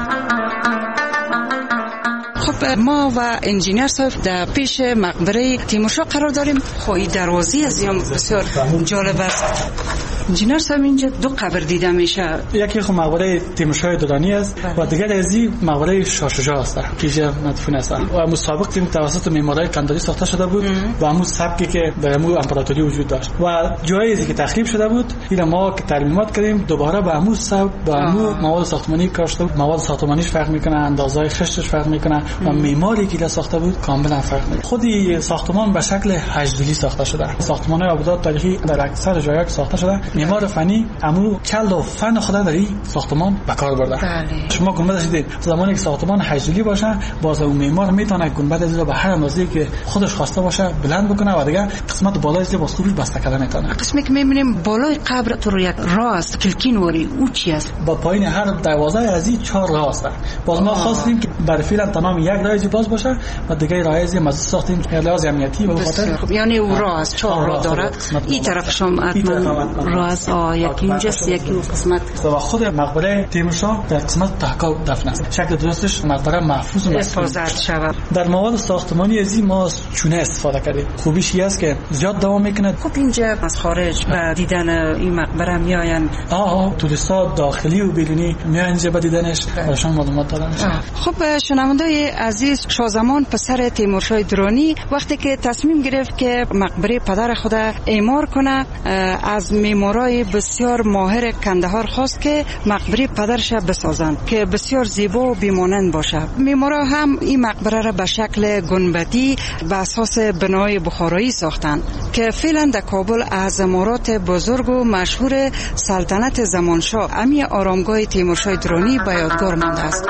خب ما و انجینیر صاحب در پیش مقبره تیمورشاه قرار داریم. خب این دروازه از این بسیار جالب است. انجینیر صاحب اینجا دو قبر دیده میشه. یکی خب مقبره تیمورشاه درانی است و دیگر از این مقبره شاه شجاع است که اینجا مدفون است و مسابق تیم توسط معمارای کنداری ساخته شده بود و همون سبکی که در همون امپراتوری وجود داشت و جایی که تخریب شده بود اینا ما که ترمیمات کردیم دوباره به همون سبک با همون مواد ساختمانی کار شده. مواد ساختمانیش فرق میکنه، اندازهای خشتش فرق میکنه و معماری که ساخته بود کاملا فرق میکنه. خودی ساختمان به شکل هجدلی ساخته شده. ساختمان‌های ابداع تاریخی در اکثر جاها ساخته شده. معمار فنی امو کل و فن خود در این ساختمان به کار برده. بله. شما گنبد دیدید زمانی که ساختمان هجدلی باشه باز اون معمار میتونه گنبد از رو به هر اندازه‌ای که خودش خواسته باشه بلند بکنه و دیگه قسمت بالای رو باز خوبش بسته کردن میتونه. قسمی که میبینیم بالای قبر تو روی راست کلکین وری او چی است؟ با پایین هر دروازه از این چهار راه است. باز ما خواستیم که برای فعلا تمام یک راه باز باشه و دیگه راه از مزه ساختیم لحاظ امنیتی به خاطر یعنی او راه است چهار راه داره. این طرف شما راه است یکی اینجاست یکی قسمت و خود مقبره تیمورشاه در قسمت تحکا دفن است. شکل درستش مقبره محفوظ و حفاظت شود. در مواد ساختمانی از این ما چونه استفاده کردیم. خوبیش این است که زیاد دوام میکنه. خب اینجا از خارج به دیدن این مقبره میآیند. آه توریستا داخلی و بیرونی میآیند اینجا به دیدنش براشون معلومات دادن. خب شنونده‌های عزیز، شاهزمان پسر تیمورشاه درانی وقتی که تصمیم گرفت که مقبره پدر خود اعمار کنه، از معمارای بسیار ماهر کندهار خواست که مقبره پدرش بسازند که بسیار زیبا و بیمانند باشه. معمارا هم این مقبره را به شکل گنبدی بر اساس بنای بخارایی ساختند که فعلا در کابل از عمارات بزرگ و مشهور سلطنت زمانشاه امی آرامگاه تیمورشاه درانی به یادگار مانده است.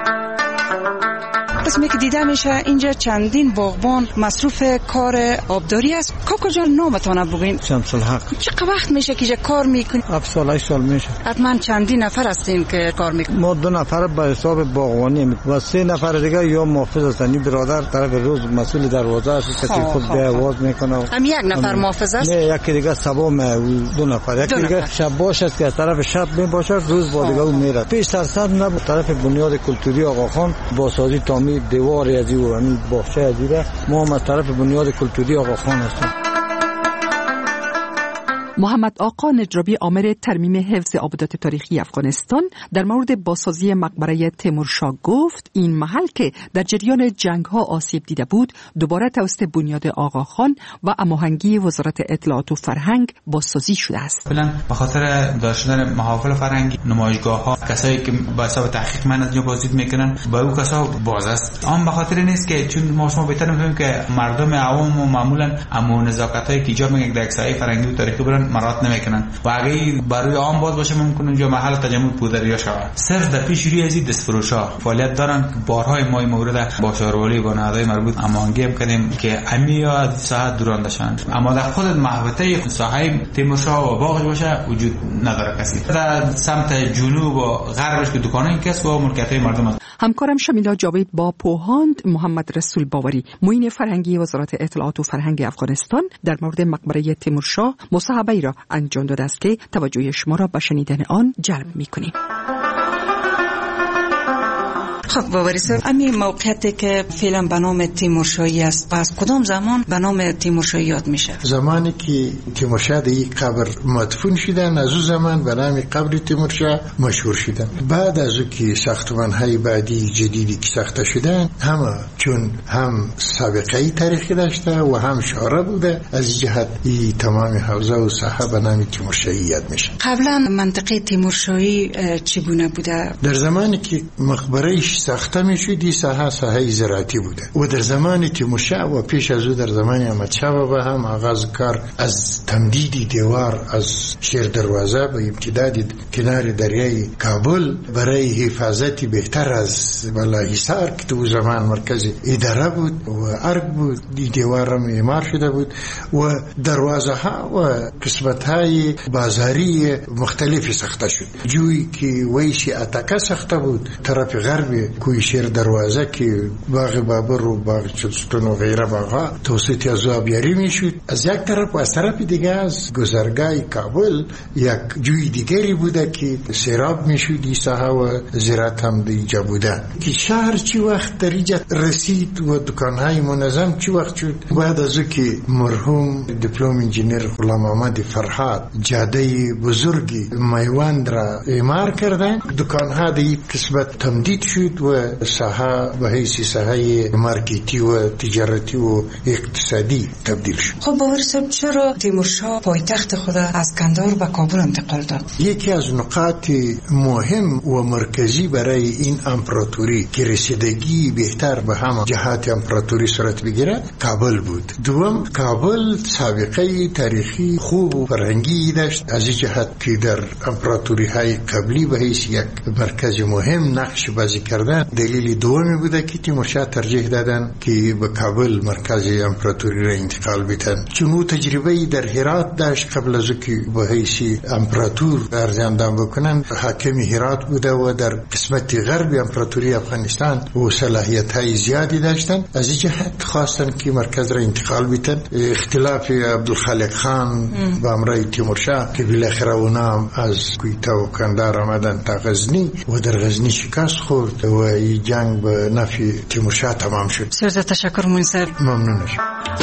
قسمی که دیده میشه اینجا چندین باغبان مصروف کار آبداری است. کاکا جان نامتانه بگین. شمس الحق. چقدر وقت میشه که اینجا کار میکنی؟ هفت سال هشت سال میشه. حتما چندین نفر هستین که کار میکنین؟ ما دو نفر به حساب باغبانی و سه نفر دیگه یا محافظ هستن. این برادر طرف روز مسئول دروازه است که خود به آواز میکنه. هم یک نفر محافظ است؟ نه یکی دیگه سبام دو نفر. یکی دیگه شب باش است که از طرف شب میباشه، روز با دیگه اون میره. پیش سرسد نه طرف بنیاد کلتوری آقاخان با سازی تعمیر دیوار از این باغچه از این ما هم از طرف بنیاد کلتوری آقاخان هستیم. محمد آقا نجرابی آمر ترمیم حفظ آبدات تاریخی افغانستان در مورد بازسازی مقبره تیمورشاه گفت این محل که در جریان جنگ ها آسیب دیده بود دوباره توسط بنیاد آقاخان و هماهنگی وزارت اطلاعات و فرهنگ بازسازی شده است. فعلا به خاطر داشتن محافل فرهنگی، نمایشگاه ها، کسایی که با حساب تحقیق من از اینجا بازدید میکنن با او کسا باز است. اما به خاطر نیست که چون ما شما بهتر میفهمیم که مردم عوام و معمولا امو نزاکتایی که ایجاب میکنه در اکسای فرهنگی و تاریخی برن مرات نمیکنن و اگه برای عام باز باشه ممکنه اونجا محل تجمع پودریا شود. صرف در پیش روی ازی دستفروشا فعالیت دارن. بارهای ما مورد با شاروالی با نهادهای مربوط هماهنگی کردیم که امیا از ساحه دوران داشتن، اما در خود محوطه ساحه تیمورشاه و باغش باشه وجود نداره کسی. در سمت جنوب و غربش که دکانای کس و ملکیت‌های مردم است. همکارم شمیلا جاوید با پوهاند محمد رسول باوری معین فرهنگی وزارت اطلاعات و فرهنگ افغانستان در مورد مقبره تیمورشاه مصاحبه‌ای را انجام داده است که توجه شما را به شنیدن آن جلب می‌کنیم. خب باوری صاحب، امی موقعیتی که فعلا به نام تیمورشاهی است، از کدام زمان به نام تیمورشاهی یاد میشه؟ زمانی که تیمورشاه در این قبر مدفون شدن، از اون زمان به نام قبر تیمورشاه مشهور شدن. بعد از اون که ساختمان‌های بعدی جدیدی که ساخته شدن، همه چون هم سابقه تاریخی داشته و هم شهره بوده، از جهت این تمام حوزه و ساحه به نام تیمورشاهی یاد میشه. قبلا منطقه تیمورشاهی چگونه بوده؟ در زمانی که مقبرهش ساخته میشد، این ساحه ساحه زراعتی بوده و در زمان تیمورشاه و پیش از او در زمان احمدشاه بابا هم آغاز کار از تمدید دیوار از شیر دروازه به امتداد کنار دریای کابل برای حفاظت بهتر از بلاحصار که تو زمان مرکز اداره بود و ارگ بود. دی دیوار هم اعمار شده بود و دروازه ها و قسمت های بازاری مختلفی ساخته شد. جوی که ویش اتاکا ساخته بود، طرف غربی کوی شیر دروازه که باغ بابر و باغ چلستون و غیره باغا توسط از آبیاری می شد. از یک طرف و از طرف دیگه از گذرگاه کابل یک جوی دیگری بوده که سیراب می شد. این ساحه و زراعت هم دیجا بوده که شهر چی وقت در اینجا رسید و دکانهای منظم چی وقت شد. بعد از او که مرحوم دیپلم انجینیر غلام احمد فرهاد جاده بزرگی میوند را اعمار کردن، دکانها دی قسمت تمدید شد و ساحه به حیث ساحه مارکتی و تجارتی و اقتصادی تبدیل شد. خب باوری صاحب، چرا تیمورشاه پایتخت خود از کندهار به کابل انتقال داد؟ یکی از نقاط مهم و مرکزی برای این امپراتوری که رسیدگی بهتر به هم جهات امپراتوری صورت بگیره کابل بود. دوم، کابل سابقه تاریخی خوب و فرهنگی داشت، از این جهت که در امپراتوری های قبلی به حیث یک مرکز مهم نقش بازی کردن. دلیل دومی بوده که تیمورشاه ترجیح دادن که به کابل مرکز امپراتوری را انتقال بدن، چون او تجربه در هرات داشت قبل از که به حیث امپراتور عرض اندام بکنن. حاکم هرات بوده و در قسمت غربی امپراتوری افغانستان و صلاحیت های زیادی داشتن، از این جهت خواستن که مرکز را انتقال بدن. اختلاف عبدالخالق خان با امرای تیمورشاه که بالاخره اونا از کویتا و کندهار آمدن تا غزنی و در غزنی شکست خورد و این جنگ به نفع تیمورشاه تمام شد. سرزا تشکر منصر. ممنونش.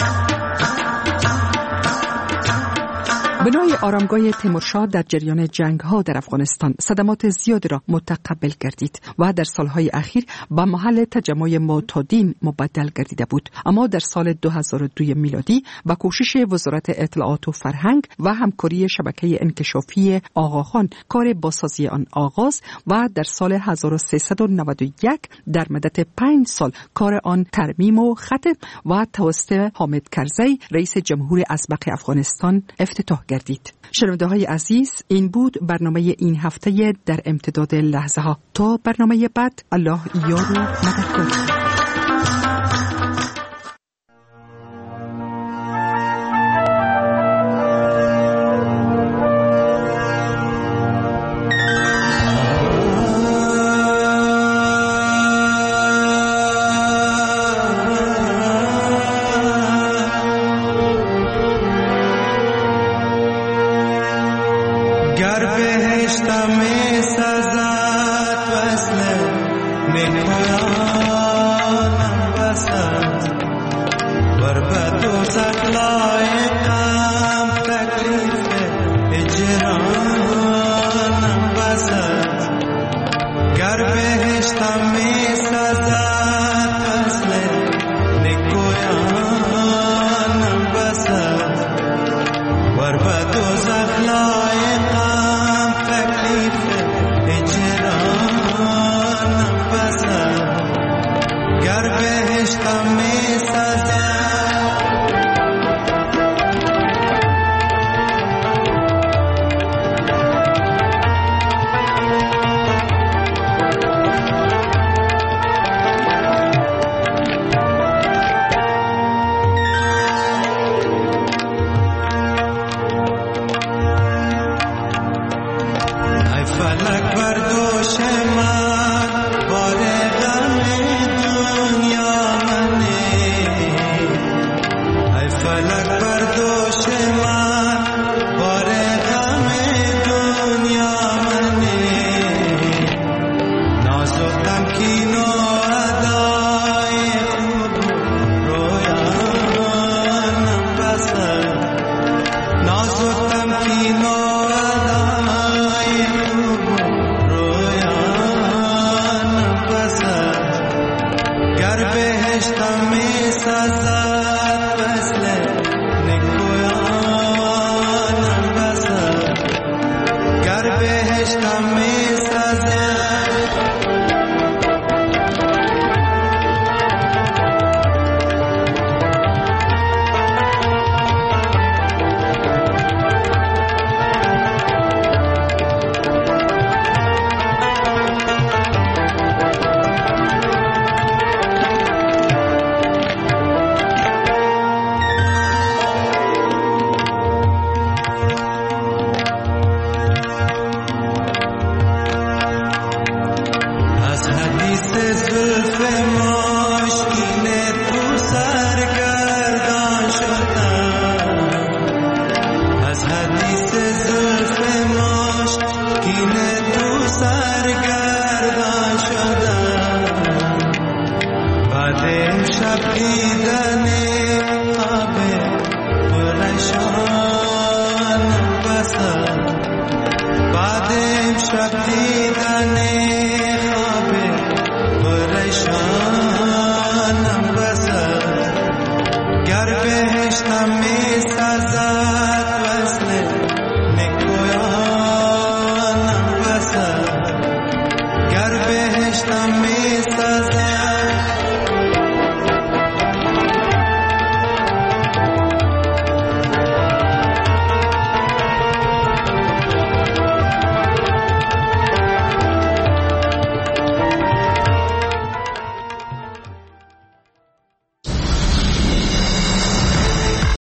بنای آرامگاه تیمورشاه در جریان جنگ‌ها در افغانستان صدمات زیادی را متقبل گردید و در سالهای اخیر به محل تجمع معتادین مبدل گردیده بود. اما در سال دو هزار و دو میلادی با کوشش وزارت اطلاعات و فرهنگ و همکاری شبکه انکشافی آقاخان کار بازسازی آن آغاز و در سال هزار و سیصد و نود و یک در مدت پنج سال کار آن ترمیم و ختم و توسط حامد کرزی رئیس جمهور اسبق افغانستان افتتاح گردید. شنونده های عزیز، این بود برنامه این هفته در امتداد لحظه ها. تا برنامه بعد، الله یار و مددگار. Kino عشقم